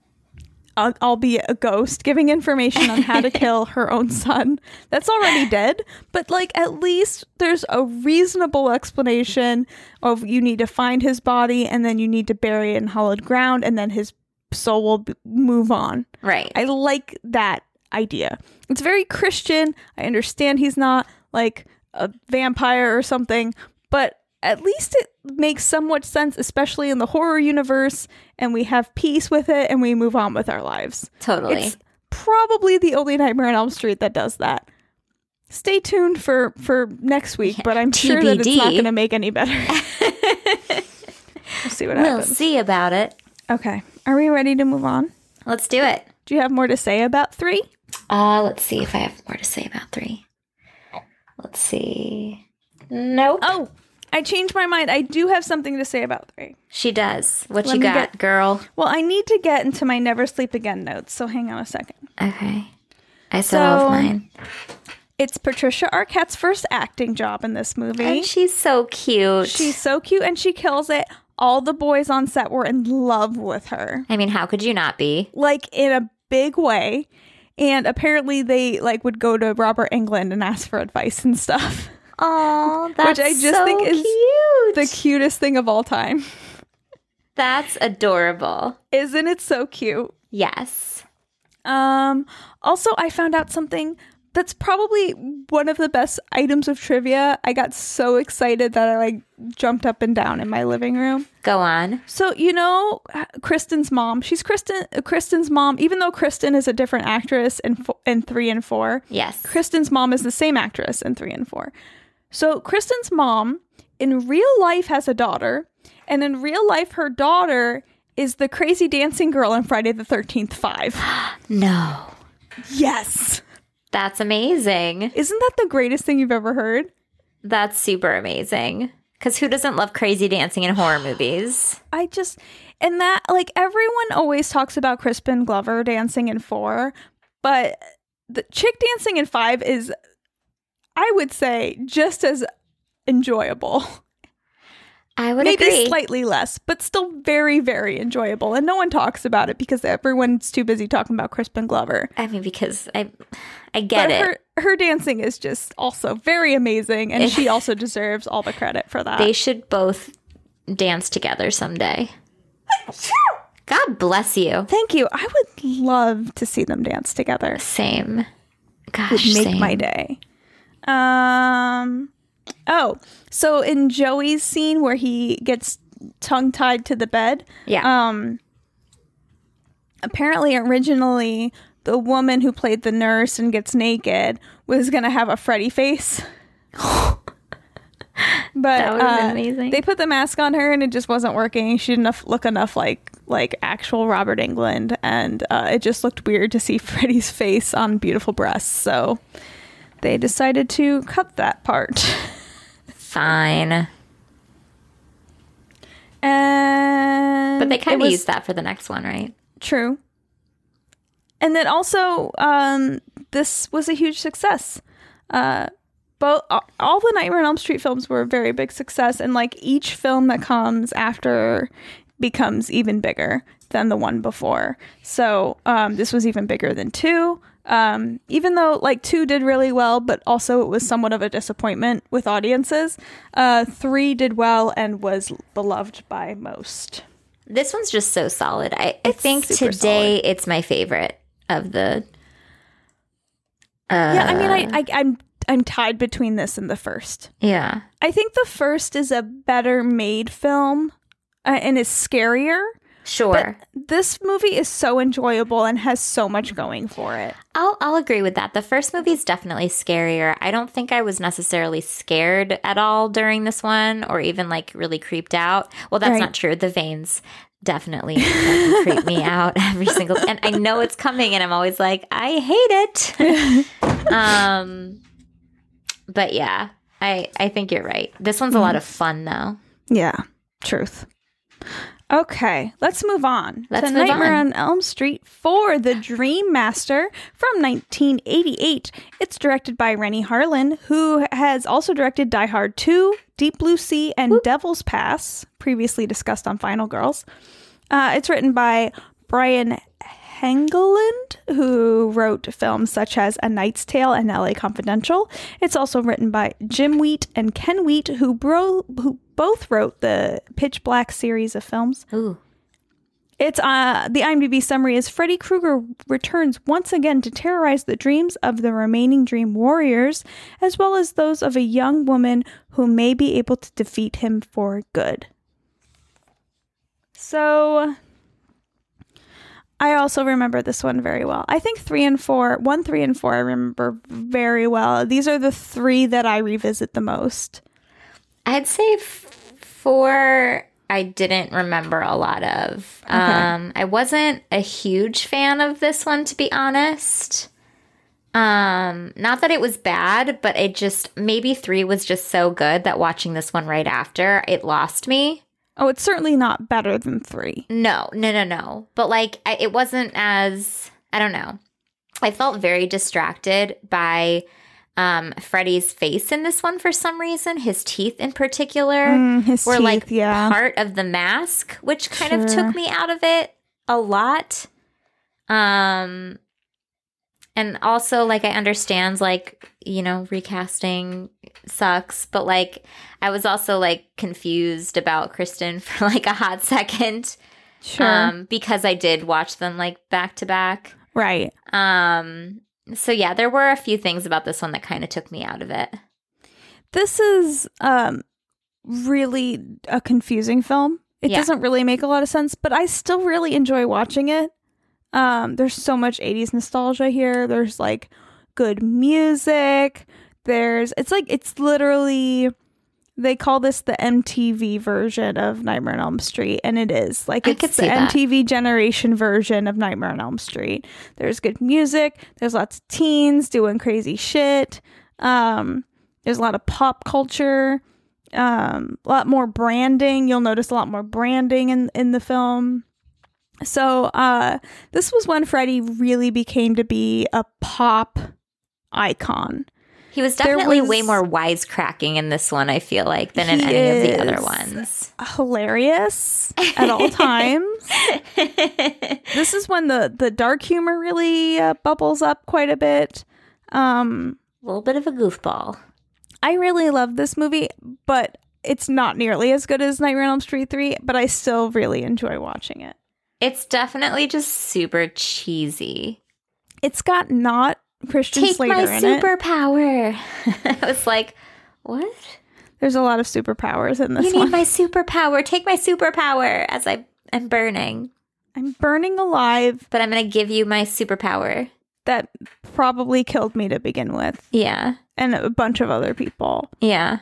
uh, albeit a ghost, giving information on how to kill her own son. That's already dead. But, like, at least there's a reasonable explanation of you need to find his body and then you need to bury it in hallowed ground and then his soul will b- move on. Right. I like that idea. It's very Christian. I understand he's not like a vampire or something, but at least it makes somewhat sense, especially in the horror universe, and we have peace with it and we move on with our lives. Totally. It's probably the only Nightmare on Elm Street that does that. Stay tuned for, for next week, but I'm sure that it's not T B D. going to make any better. We'll see what We'll happens. see about it. Okay. Are we ready to move on? Let's do it. Do you have more to say about three? Uh, let's see if I have more to say about three. Let's see. Nope. Oh, I changed my mind. I do have something to say about three. She does. What Let you me got, get- girl? Well, I need to get into my Never Sleep Again notes, so hang on a second. Okay. I still So- have mine. It's Patricia Arquette's first acting job in this movie. And she's so cute. She's so cute and she kills it. All the boys on set were in love with her, I mean, how could you not be? like in a big way. And apparently they like would go to Robert Englund and ask for advice and stuff. Oh, that's Which I just so think is cute. The cutest thing of all time. That's adorable. Isn't it so cute? Yes. Um, also, I found out something that's probably one of the best items of trivia. I got so excited that I like jumped up and down in my living room. Go on. So, you know, Kristen's mom, she's Kristen, Kristen's mom, even though Kristen is a different actress in, fo- in three and four, Yes. Kristen's mom is the same actress in three and four. So Kristen's mom in real life has a daughter, and in real life, her daughter is the crazy dancing girl in Friday the thirteenth five. No. Yes. That's amazing. Isn't that the greatest thing you've ever heard? That's super amazing. Because who doesn't love crazy dancing in horror movies? I just, and that, like, everyone always talks about Crispin Glover dancing in four, but the chick dancing in five is, I would say, just as enjoyable. I would Maybe agree. slightly less, but still very, very enjoyable. And no one talks about it because everyone's too busy talking about Crispin Glover. I mean, because I, I get but it. Her, her dancing is just also very amazing, and she also deserves all the credit for that. They should both dance together someday. God bless you. Thank you. I would love to see them dance together. Same. Gosh, Would make same. my day. Um. Oh, so in Joey's scene where he gets tongue-tied to the bed, Yeah. um, apparently originally the woman who played the nurse and gets naked was gonna have a Freddy face. But That would've been uh, amazing. they put the mask on her and it just wasn't working. She didn't look enough like like actual Robert Englund, and uh, it just looked weird to see Freddy's face on beautiful breasts. So they decided to cut that part. Fine. And But they kind it of was- used that for the next one, right? True. And then also, um, this was a huge success. Uh, both all the Nightmare on Elm Street films were a very big success, and like each film that comes after becomes even bigger than the one before. So um, this was even bigger than two. Um, even though like two did really well, but also it was somewhat of a disappointment with audiences. Uh, three did well and was beloved by most. This one's just so solid. I, I It's think super today it's my favorite of the. Uh, Yeah, I mean, I, I I'm I'm tied between this and the first. yeah. I think the first is a better made film uh, and is scarier. Sure. This movie is so enjoyable and has so much going for it. I'll I'll agree with that. The first movie is definitely scarier. I don't think I was necessarily scared at all during this one, or even like really creeped out. Well, that's Right. not true. The veins definitely fucking creep me out every single. And I know it's coming, and I'm always like, I hate it. um, but yeah, I I think you're right. This one's a lot of fun though. Yeah, truth. Okay, let's move on Let's to move Nightmare on. on Elm Street four, The Dream Master from nineteen eighty-eight. It's directed by Rennie Harlin, who has also directed Die Hard two, Deep Blue Sea, and Devil's Pass, previously discussed on Final Girls. Uh, it's written by Brian Helgeland, who wrote films such as A Knight's Tale and L A Confidential. It's also written by Jim Wheat and Ken Wheat, who, bro- who both wrote the Pitch Black series of films. Ooh. It's uh, the IMDb summary is Freddy Krueger returns once again to terrorize the dreams of the remaining Dream Warriors, as well as those of a young woman who may be able to defeat him for good. So, I also remember this one very well. I think three and four, one, three, and four I remember very well. These are the three that I revisit the most. I'd say f- four I didn't remember a lot of. Okay. Um, I wasn't a huge fan of this one, to be honest. Um, not that it was bad, but it just, maybe three was just so good that watching this one right after, it lost me. Oh, it's certainly not better than three. No, no, no, no. But like, I, it wasn't as, I don't know. I felt very distracted by um, Freddy's face in this one for some reason. His teeth in particular Mm, his were teeth, like yeah. part of the mask, which kind of Sure. took me out of it a lot. Um, and also, like, I understand, like, you know, recasting sucks, but like, I was also like confused about Kristen for like a hot second. Sure. Um, because I did watch them like back to back. Right. Um, so yeah, there were a few things about this one that kind of took me out of it. This is um really a confusing film. It Yeah. doesn't really make a lot of sense, but I still really enjoy watching it. Um, there's so much eighties nostalgia here. There's like good music. There's it's like it's literally they call this the M T V version of Nightmare on Elm Street, and it is. Like I it's could the see that. M T V generation version of Nightmare on Elm Street. There's good music, there's lots of teens doing crazy shit. Um, there's a lot of pop culture, um, a lot more branding. You'll notice a lot more branding in, in the film. So uh, this was when Freddy really became to be a pop icon. He was There definitely was- way more wisecracking in this one, I feel like, than in He any of the other is. ones. Hilarious at all times. This is when the, the dark humor really uh, bubbles up quite a bit. Um, A little bit of a goofball. I really love this movie, but it's not nearly as good as Nightmare on Elm Street three, but I still really enjoy watching it. It's definitely just super cheesy. It's got not Christian Take Slater my in it. superpower. I was like, what? There's a lot of superpowers in this You need one. my superpower. Take my superpower as I am burning. I'm burning alive. But I'm going to give you my superpower. That probably killed me to begin with, Yeah. and a bunch of other people. Yeah.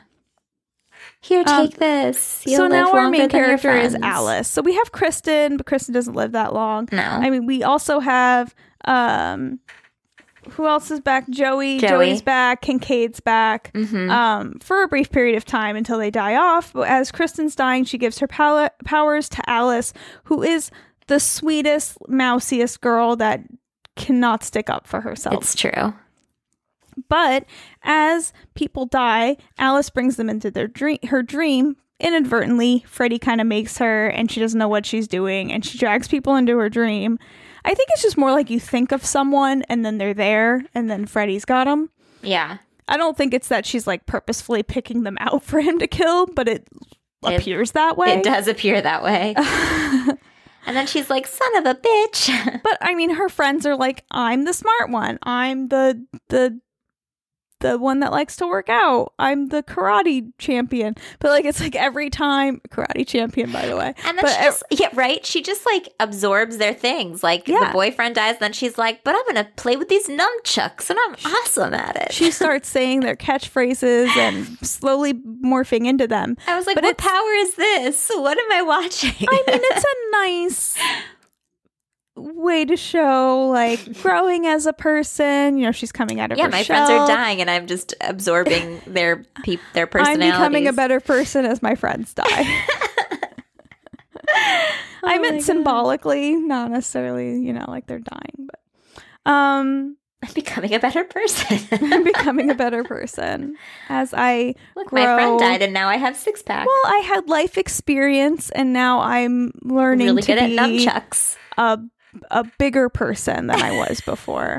Here, Um, take this. You'll so live now our longer main than your character is friends. Alice. So we have Kristen, but Kristen doesn't live that long. No. I mean, we also have um, who else is back? Joey. Joey. Joey's back. Kincaid's back. Mhm. Um, for a brief period of time until they die off. But as Kristen's dying, she gives her pow- powers to Alice, who is the sweetest, mousiest girl that cannot stick up for herself. It's true. But as people die, Alice brings them into their dream, her dream. Inadvertently, Freddie kind of makes her, and she doesn't know what she's doing, and she drags people into her dream. I think it's just more like you think of someone, and then they're there, and then Freddie's got them. Yeah. I don't think it's that she's like purposefully picking them out for him to kill, but it, It- appears that way. It does appear that way. And then she's like, son of a bitch. But I mean, her friends are like, I'm the smart one. I'm the the the one that likes to work out. I'm the karate champion. But like, it's like every time karate champion, by the way. And then but she just, yeah, right? She just like absorbs their things. Like Yeah. the boyfriend dies, then she's like, but I'm going to play with these nunchucks and I'm awesome at it. she starts saying their catchphrases and slowly morphing into them. I was like, but what it's- power is this? What am I watching? I mean, it's a nice way to show like growing as a person. You know, she's coming out of yeah, her my shell. friends are dying and I'm just absorbing their peop their I'm personalities. becoming a better person as my friends die. I my meant God. symbolically, not necessarily, you know, like they're dying, but um I'm becoming a better person. I'm becoming a better person as I Look, grow. my friend died and now I have six pack. Well, I had life experience and now I'm learning really to good at be nunchucks. a a bigger person than I was before.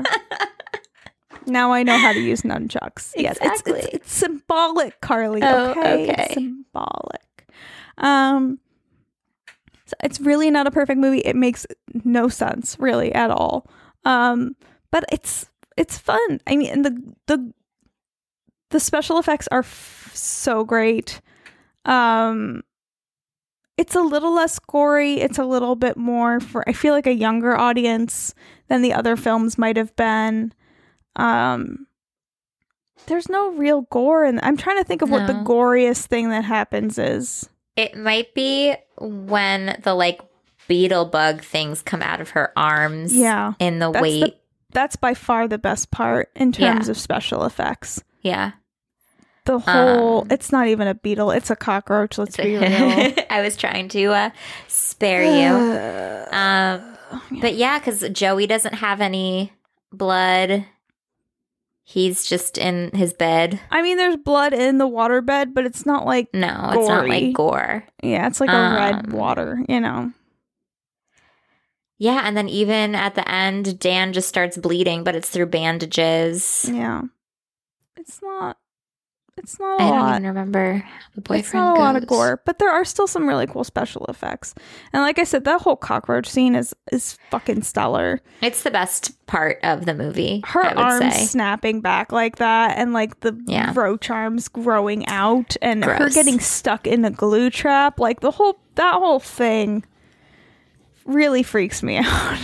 Now I know how to use nunchucks. Yes, it's, Exactly. it's it's symbolic, Carly. Oh, okay? okay. It's symbolic. Um, so it's really not a perfect movie. It makes no sense, really, at all. Um, but it's it's fun. I mean, and the the the special effects are f- so great. Um. It's a little less gory. It's a little bit more for, I feel like, a younger audience than the other films might have been. Um, there's no real gore. And I'm trying to think of what the No. goriest thing that happens is. It might be when the like beetle bug things come out of her arms. Yeah. In the That's weight. the- That's by far the best part in terms Yeah. of special effects. yeah. The whole, Um, it's not even a beetle. It's a cockroach. Let's be real. I was trying to uh, spare you. Um, but yeah, because Joey doesn't have any blood. He's just in his bed. I mean, there's blood in the waterbed, but it's not like, No, it's not Gory. like gore. yeah, it's like a red Um, water, you know? Yeah, and then even at the end, Dan just starts bleeding, but it's through bandages. Yeah. It's not it's not a I don't lot. even remember how the boyfriend It's not a lot of goes. gore, but there are still some really cool special effects. And like I said, that whole cockroach scene is is fucking stellar. It's the best part of the movie, Her I would arms say. snapping back like that and like the Yeah. roach arms growing out and her Gross. getting stuck in a glue trap, like the whole that whole thing really freaks me out.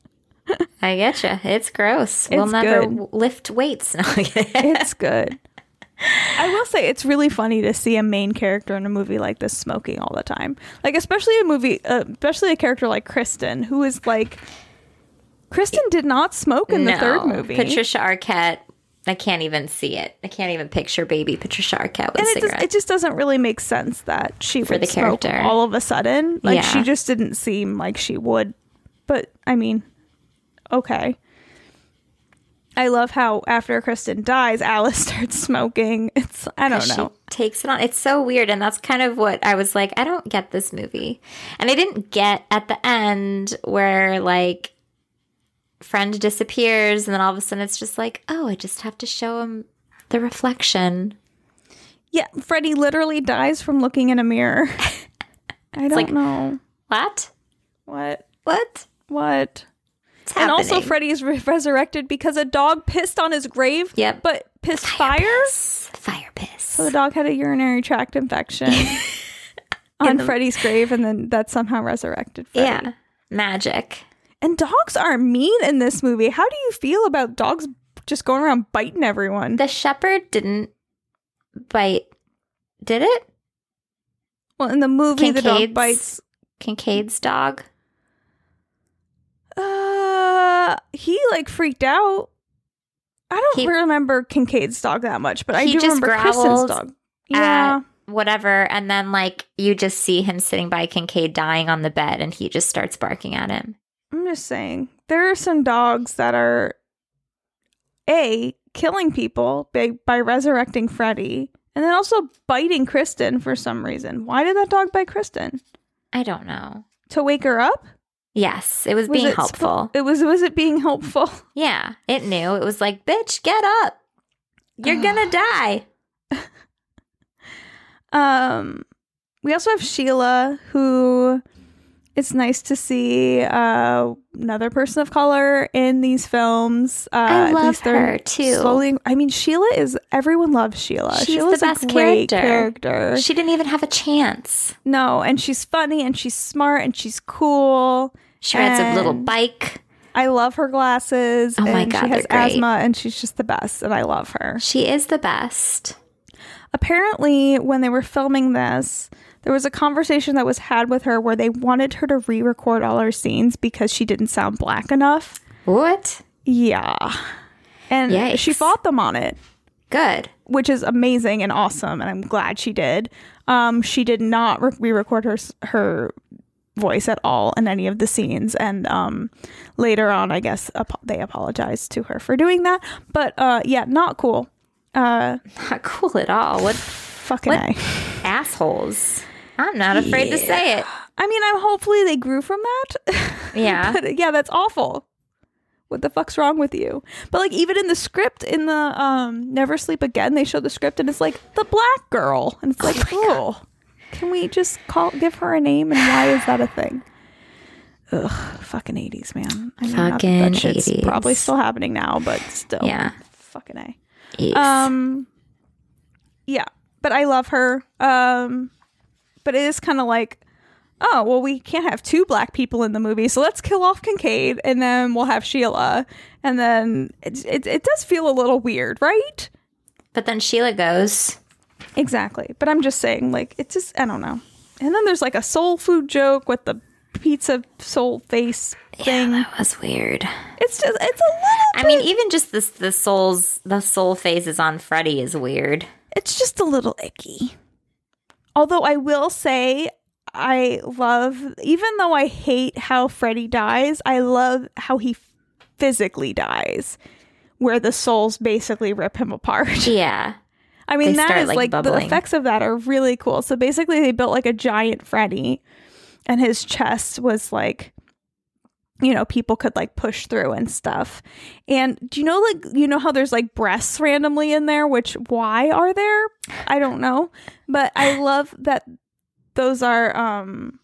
I getcha. It's gross. we'll It's never good. w- lift weights. No, It's good. I will say it's really funny to see a main character in a movie like this smoking all the time. Like especially a movie, uh, especially a character like Kristen, who is like, Kristen did not smoke in the No. third movie. Patricia Arquette. I can't even see it. I can't even picture baby Patricia Arquette with and a it just, cigarette. it just doesn't really make sense that she For would the smoke character. all of a sudden. Like Yeah. she just didn't seem like she would. But I mean, okay. I love how after Kristen dies, Alice starts smoking. It's I don't know. She takes it on. It's so weird, and that's kind of what I was like. I don't get this movie, and I didn't get at the end where like friend disappears, and then all of a sudden it's just like, oh, I just have to show him the reflection. Yeah, Freddie literally dies from looking in a mirror. I don't like- know. What? What? What? What? It's And also happening? Freddie's re- resurrected because a dog pissed on his grave. Yep. But pissed fire? piss. Fire piss. So the dog had a urinary tract infection on the- Freddie's grave and then that somehow resurrected Freddie. Yeah, magic. And dogs are mean in this movie. How do you feel about dogs just going around biting everyone? The shepherd didn't bite, did it? Well, in the movie, the dog Kincaid's- bites. Kincaid's dog. Uh, he like freaked out. I don't He- remember Kincaid's dog that much, but I He do just remember Kristen's growled dog. Yeah. at whatever, and then like you just see him sitting by Kincaid dying on the bed, and he just starts barking at him. I'm just saying, there are some dogs that are A, killing people by, by resurrecting Freddy, and then also biting Kristen for some reason. Why did that dog bite Kristen? I don't know. To wake her up? Yes, it was, Was being it helpful. Sp- it was was it being helpful? Yeah, it knew. It was like, bitch, get up. You're gonna die. Um, we also have Sheila, who it's nice to see uh, another person of color in these films. Uh, I at love least they're her, too. Slowly, I mean, Sheila is everyone loves Sheila. She's Sheila's the best a great character. character. She didn't even have a chance. No, and she's funny and she's smart and she's cool. She rides a little and bike. I love her glasses. Oh my and God, she has they're great. asthma and she's just the best, and I love her. She is the best. Apparently, when they were filming this, there was a conversation that was had with her where they wanted her to re-record all her scenes because she didn't sound black enough. What? Yeah. And Yikes. she fought them on it, Good. which is amazing and awesome, and I'm glad she did. Um, she did not re- re-record her her voice at all in any of the scenes, and um, later on, I guess ap- they apologized to her for doing that. But uh, yeah, not cool. Uh, Not cool at all. What fucking What? A. assholes. I'm not afraid to say it. I mean, I'm hopefully they grew from that. Yeah. But yeah, that's awful. What the fuck's wrong with you? But like, even in the script, in the um Never Sleep Again, they show the script and it's like the black girl, and it's like, oh, can we just call give her a name? And why is that a thing? Ugh, fucking eighties, man. I mean, not that Fucking that shit's eighties. probably still happening now, but still, Yeah. fucking A. Yes. Um, yeah, but I love her. Um, but it is kind of like, oh, well, we can't have two black people in the movie, so let's kill off Kincaid, and then we'll have Sheila, and then it it, it does feel a little weird, right? But then Sheila goes, Exactly. But I'm just saying, like, it's just, I don't know. And then there's like a soul food joke with the pizza soul face thing. yeah, that was weird. It's just, it's a little. I mean, even just this, the souls, the soul phases on Freddy is weird. It's just a little icky. Although I will say, I love, even though I hate how Freddy dies, I love how he physically dies, where the souls basically rip him apart. Yeah. I mean, They that start, is like, like, the bubbling. effects of that are really cool. So basically, they built like a giant Freddy, and his chest was like, you know, people could like push through and stuff. And do you know, like, you know how there's like breasts randomly in there, which why are there? I don't know. But I love that those are um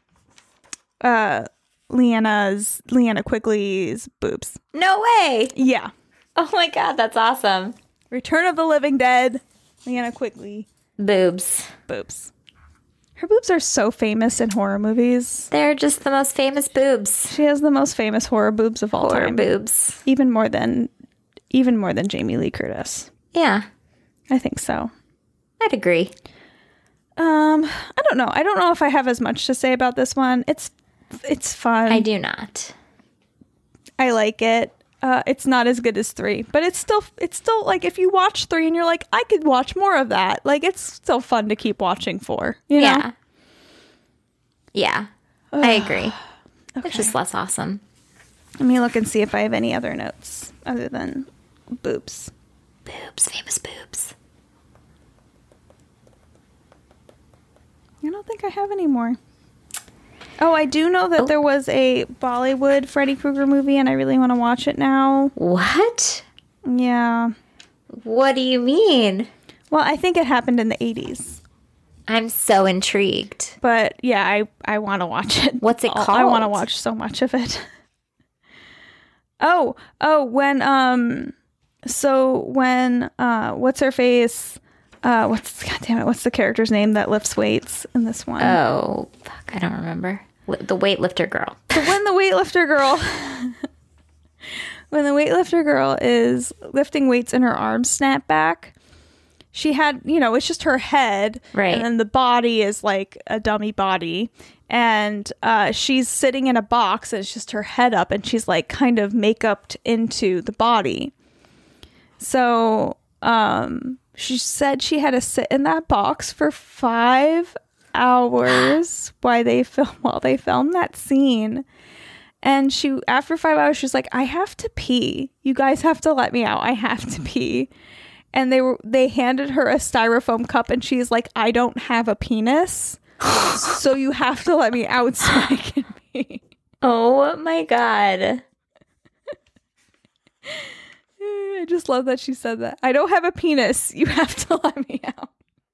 uh Leanna's Leanna Quigley's boobs. No way. Yeah. Oh my God, that's awesome. Return of the Living Dead, Leanna Quigley Boobs. boobs. Her boobs are so famous in horror movies. They're just the most famous boobs. She has the most famous horror boobs of all Horror time. boobs. Even more than even more than Jamie Lee Curtis. Yeah, I think so. I'd agree. Um, I don't know. I don't know if I have as much to say about this one. It's it's fun. I do not. I like it. Uh, it's not as good as three, but it's still it's still like if you watch three and you're like, I could watch more of that. Like, it's still fun to keep watching four. You know? Yeah. Yeah, I agree. It's just less awesome. Let me look and see if I have any other notes other than boobs. Boobs, famous boobs. I don't think I have any more. Oh, I do know that Oh. there was a Bollywood Freddy Krueger movie, and I really want to watch it now. What? Yeah. What do you mean? Well, I think it happened in the eighties. I'm so intrigued. But yeah, I, I want to watch it. What's it I'll- I want to called? watch so much of it. oh, oh, when, um, so when, uh, what's her face? Uh, what's, God damn it, what's the character's name that lifts weights in this one? Oh, fuck, I don't remember. Li- The weightlifter girl. So when the weightlifter girl, when the weightlifter girl is lifting weights and her arms snap back, she had, you know, it's just her head, Right. and then the body is like a dummy body, and uh, she's sitting in a box, and it's just her head up, and she's like kind of make-upped into the body. So um, she said she had to sit in that box for five hours while they film while they filmed that scene. And she, after five hours, she's like, I have to pee. You guys have to let me out. I have to pee. And they were they handed her a styrofoam cup, and she's like, I don't have a penis, so you have to let me out so I can pee. Oh my God. I just love that she said that. I don't have a penis. You have to let me out.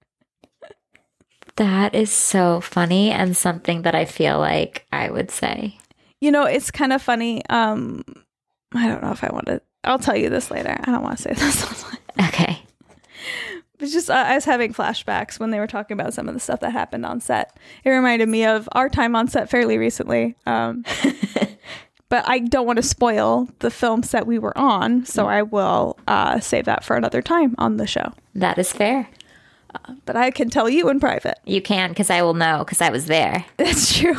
That is so funny and something that I feel like I would say. You know, it's kind of funny. Um, I don't know if I want to. I'll tell you this later. I don't want to say this online. Okay. It's just, uh, I was having flashbacks when they were talking about some of the stuff that happened on set. It reminded me of our time on set fairly recently. Um, but I don't want to spoil the film set we were on, so I will uh, save that for another time on the show. That is fair. Uh, but I can tell you in private. You can, because I will know, because I was there. That's true.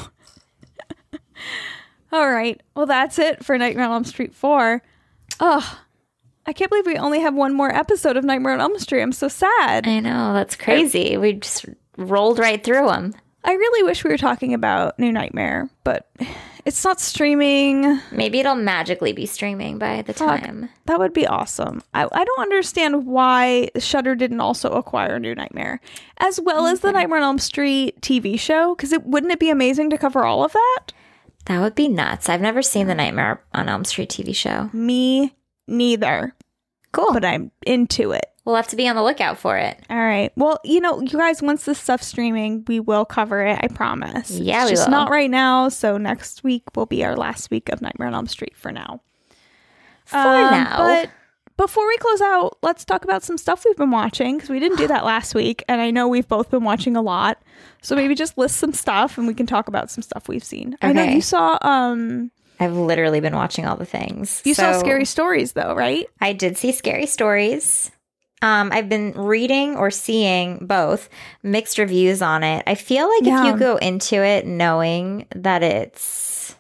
All right. Well, that's it for Nightmare on Elm Street four. Oh, I can't believe we only have one more episode of Nightmare on Elm Street. I'm so sad. I know. That's crazy. We just rolled right through them. I really wish we were talking about New Nightmare, but it's not streaming. Maybe it'll magically be streaming by the Fuck, time. That would be awesome. I, I don't understand why Shudder didn't also acquire New Nightmare, as well as the Nightmare on Elm Street T V show, because it wouldn't it be amazing to cover all of that? That would be nuts. I've never seen the Nightmare on Elm Street T V show. Me neither. Cool. But I'm into it. We'll have to be on the lookout for it. All right. Well, you know, you guys, once this stuff's streaming, we will cover it. I promise. Yeah, it's we just will. not right now. So next week will be our last week of Nightmare on Elm Street for now. For Um, now. But before we close out, let's talk about some stuff we've been watching, because we didn't do that last week. And I know we've both been watching a lot. So maybe just list some stuff and we can talk about some stuff we've seen. I know Okay. you saw... um. I've literally been watching all the things. You So saw Scary Stories, though, right? I did see Scary Stories. Um, I've been reading or seeing both mixed reviews on it. I feel like Yeah. if you go into it knowing that it's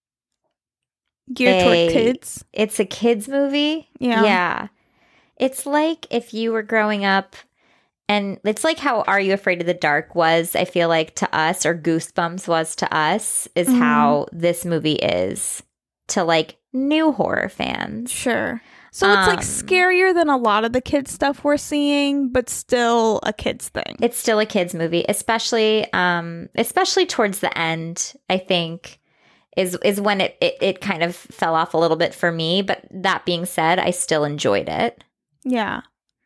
Geared a- toward kids. it's a kids movie, Yeah. yeah, it's like if you were growing up, and it's like how Are You Afraid of the Dark was, I feel like, to us, or Goosebumps was to us, is Mhm. how this movie is to like new horror fans. Sure. So it's like Um, scarier than a lot of the kids stuff we're seeing, but still a kids thing. It's still a kids movie, especially um especially towards the end, I think is is when it, it it kind of fell off a little bit for me, but that being said, I still enjoyed it. Yeah.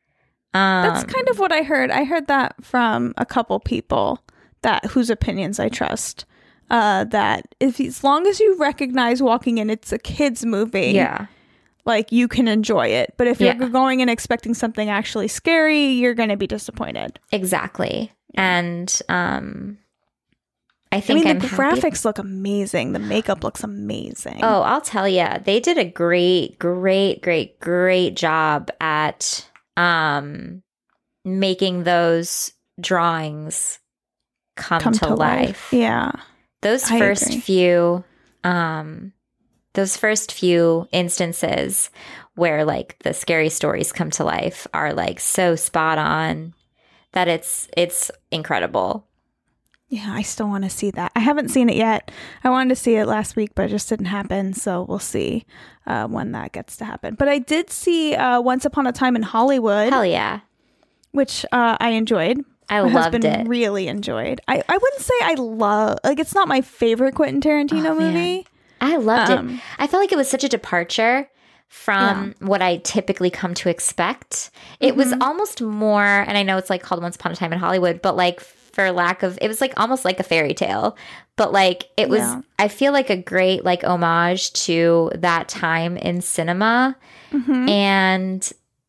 Um That's kind of what I heard. I heard that from a couple people that whose opinions I trust. Uh that if as long as you recognize walking in it's a kids movie, yeah. like you can enjoy it. But if you're Yeah. going in expecting something actually scary, you're going to be disappointed. Exactly. And um I I think mean, I'm the happy- graphics look amazing. The makeup looks amazing. Oh, I'll tell you, they did a great, great, great, great job at um making those drawings come, Come to, life. Yeah. Those I first agree. few um those first few instances where like the scary stories come to life are like so spot on that it's it's incredible. Yeah, I still want to see that. I haven't seen it yet. I wanted to see it last week, but it just didn't happen. So we'll see uh, when that gets to happen. But I did see uh, Once Upon a Time in Hollywood, Hell yeah. which uh, I enjoyed. I My loved husband it. really enjoyed. I, I wouldn't say I love, like, it's not my favorite Quentin Tarantino Oh, man. movie. I loved Um, it. I felt like it was such a departure from what I typically come to expect. It was Mhm. almost more, and I know it's like called Once Upon a Time in Hollywood, but like for lack of, it was like almost like a fairy tale. But like it was, Yeah. I feel like a great like homage to that time in cinema. Mhm. And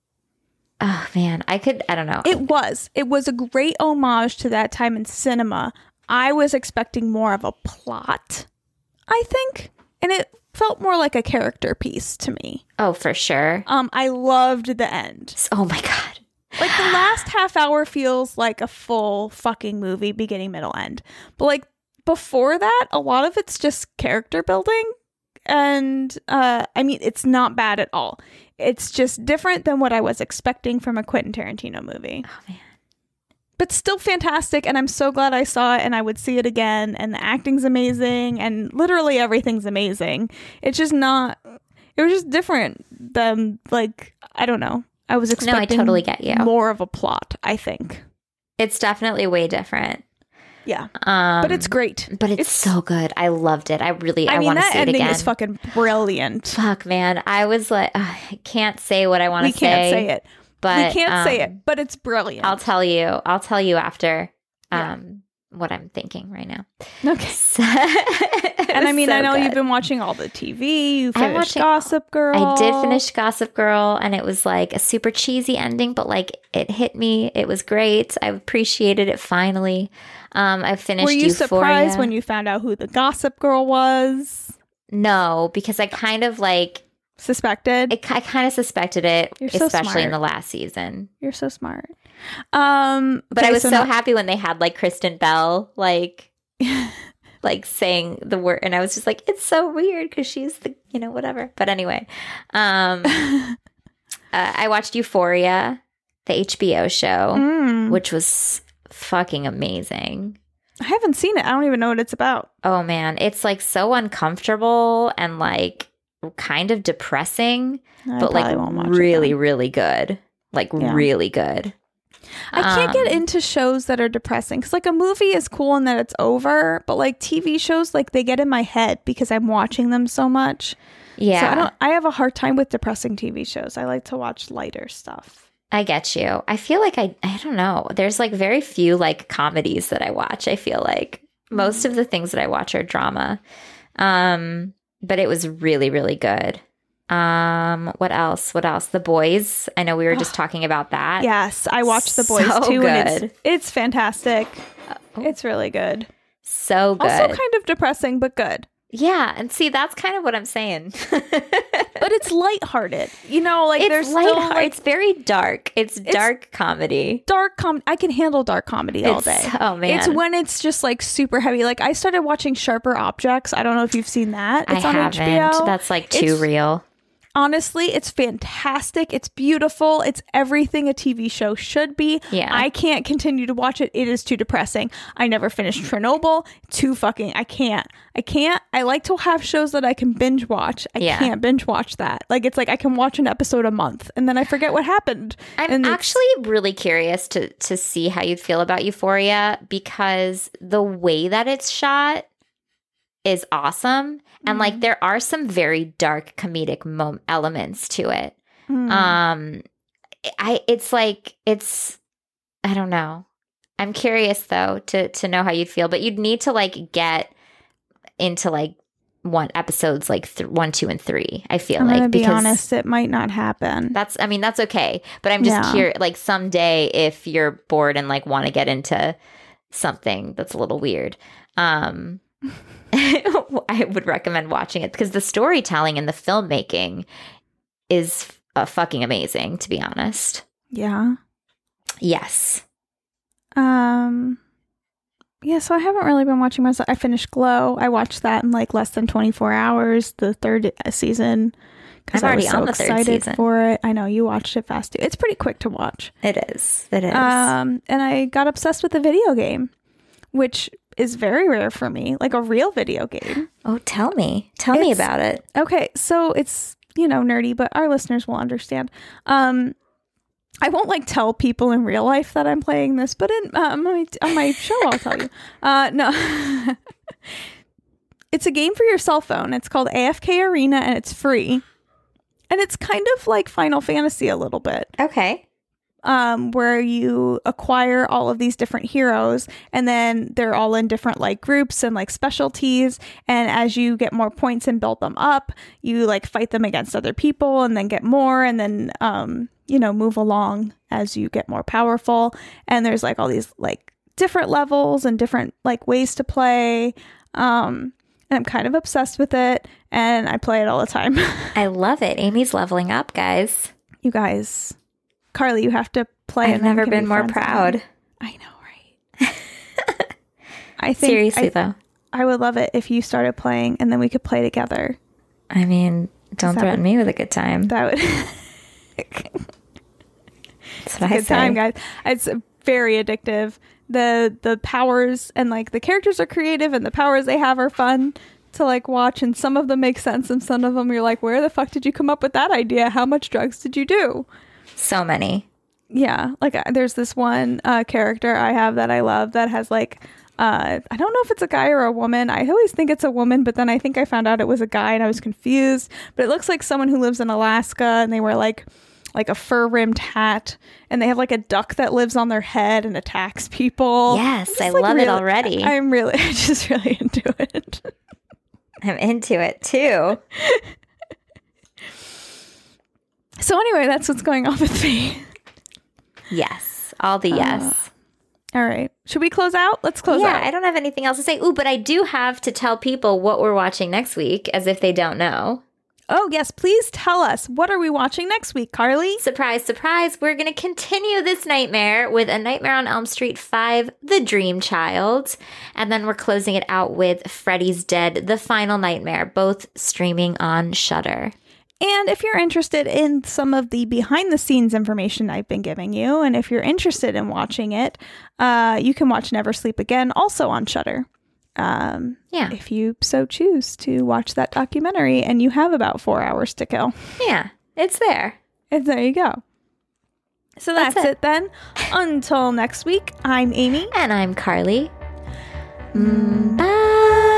oh man, I could, I don't know. It was. It was a great homage to that time in cinema. I was expecting more of a plot, I think. And it felt more like a character piece to me. oh, for sure. Um, I loved the end. Oh my God. Like the last half hour feels like a full fucking movie, beginning, middle, end. But like before that, a lot of it's just character building. and uh, I mean, it's not bad at all. It's just different than what I was expecting from a Quentin Tarantino movie. Oh, man. But still fantastic, and I'm so glad I saw it, and I would see it again, and the acting's amazing, and literally everything's amazing. It's just not... It was just different than, like, I don't know. I was expecting No, I totally get you. more of a plot, I think. It's definitely way different. Yeah. Um, But it's great. But it's, It's- so good. I loved it. I really, I, I mean, want to that see it ending again. is fucking brilliant. Fuck, man. I was like, ugh, I can't say what I want We to can't say. say it. But, we can't say um, it, but it's brilliant. I'll tell you. I'll tell you after Yeah. um, what I'm thinking right now. Okay. So- And I mean, so I know good. you've been watching all the T V. You I'm finished watching- Gossip Girl. I did finish Gossip Girl, and it was like a super cheesy ending, but like it hit me. It was great. I appreciated it finally. Um, I finished Were you Euphoria. surprised when you found out who the Gossip Girl was? No, because I kind of like Suspected? I, I kind of suspected it, You're so especially in smart. the last season. You're so smart. Um, But okay, I was so, now- happy when they had like Kristen Bell, like, like saying the word, and I was just like, it's so weird because she's the, you know, whatever. But anyway, um, uh, I watched Euphoria, the H B O show, Mm. which was fucking amazing. I haven't seen it. I don't even know what it's about. Oh man, it's like so uncomfortable and like kind of depressing, I but like probably won't watch it really, then. really good. Like Yeah. really good. I can't get Um, into shows that are depressing because, like, a movie is cool and that it's over, but like T V shows, like they get in my head because I'm watching them so much. Yeah, So I don't. I have a hard time with depressing T V shows. I like to watch lighter stuff. I get you. I feel like I I don't know. There's like very few like comedies that I watch. I feel like most of the things that I watch are drama. Um, but it was really, really good. Um, what else? What else? The Boys. I know we were just talking about that. Yes, I watched The Boys So too, and good. it's it's fantastic. Oh. It's really good. So good. Also, kind of depressing, but good. Yeah, and see, that's kind of what I'm saying. But it's lighthearted. You know, like there's it's still lighthearted. like It's very dark. It's, dark comedy. dark com. I can handle dark comedy all It's- day. oh, man. It's when it's just like super heavy. Like I started watching Sharper Objects. I don't know if you've seen that. It's I on haven't. H B O. That's like too It's- real. Honestly, it's fantastic. It's beautiful. It's everything a T V show should be. Yeah. I can't continue to watch it. It is too depressing. I never finished Chernobyl. Too fucking. I can't. I can't. I like to have shows that I can binge watch. I Yeah. can't binge watch that. Like it's like I can watch an episode a month and then I forget what happened. I'm and it's- actually really curious to to see how you'd feel about Euphoria because the way that it's shot is awesome, and like there are some very dark comedic mom- elements to it. Mm. Um, I it's like it's I don't know. I'm curious though to to know how you'd feel, but you'd need to like get into like one episodes like th- one, two, and three. I feel I'm like gonna be because honest, it might not happen. that's I mean that's okay, but I'm just Yeah. curious. Like someday, if you're bored and like want to get into something that's a little weird, um, I would recommend watching it because the storytelling and the filmmaking is uh, fucking amazing. To be honest, Yeah. yes. Um. Yeah, so I haven't really been watching myself. I finished Glow. I watched that in like less than twenty-four hours, the third season, because I'm I was already so on the third excited season. for it. I know you watched it fast too. It's pretty quick to watch. It is. It is. Um, and I got obsessed with a video game, which is very rare for me, like a real video game. oh, tell me. Tell me It's- about it. Okay, so it's, you know, nerdy, but our listeners will understand. Um, I won't like tell people in real life that I'm playing this, but in uh, my, on my show, I'll tell you. Uh, no, it's a game for your cell phone. It's called A F K Arena, and it's free. And it's kind of like Final Fantasy a little bit. Okay. Um, where you acquire all of these different heroes, and then they're all in different like groups and like specialties. And as you get more points and build them up, you like fight them against other people and then get more, and then um, you know, move along as you get more powerful. And there's like all these like different levels and different like ways to play. Um, and I'm kind of obsessed with it, and I play it all the time. I love it. Amy's leveling up, guys. You guys. Carly, you have to play. I've and then we never can be been more friends proud. again. I know, right? I think Seriously, I, though. I would love it if you started playing and then we could play together. I mean, don't that threaten would- me with a good time. That would That's what I good say. time, guys. It's very addictive. The the powers and like the characters are creative and the powers they have are fun to like watch, and some of them make sense and some of them you're like, where the fuck did you come up with that idea? How much drugs did you do? So many. Yeah, like uh, there's this one uh, character I have that I love that has like uh, I don't know if it's a guy or a woman. I always think it's a woman, but then I think I found out it was a guy and I was confused. But it looks like someone who lives in Alaska and they wear like like a fur rimmed hat and they have like a duck that lives on their head and attacks people. Yes, Just, I like, love it really- already. I'm really just really into it. I'm into it too. So anyway, that's what's going on with me. Yes. All the yes. All right. Should we close out? Let's close yeah, out. I don't have anything else to say. Ooh, but I do have to tell people what we're watching next week as if they don't know. Oh, yes. Please tell us. What are we watching next week, Carly? Surprise, surprise. We're going to continue this nightmare with A Nightmare on Elm Street five, The Dream Child. And then we're closing it out with Freddy's Dead, The Final Nightmare, both streaming on Shudder. And if you're interested in some of the behind the scenes information I've been giving you, and if you're interested in watching it, uh, you can watch Never Sleep Again also on Shudder. Um, Yeah. If you so choose to watch that documentary and you have about four hours to kill. Yeah, it's there. And there you go. So that's, That's it. it. then. Until next week, I'm Amy. And I'm Carly. Mm, bye.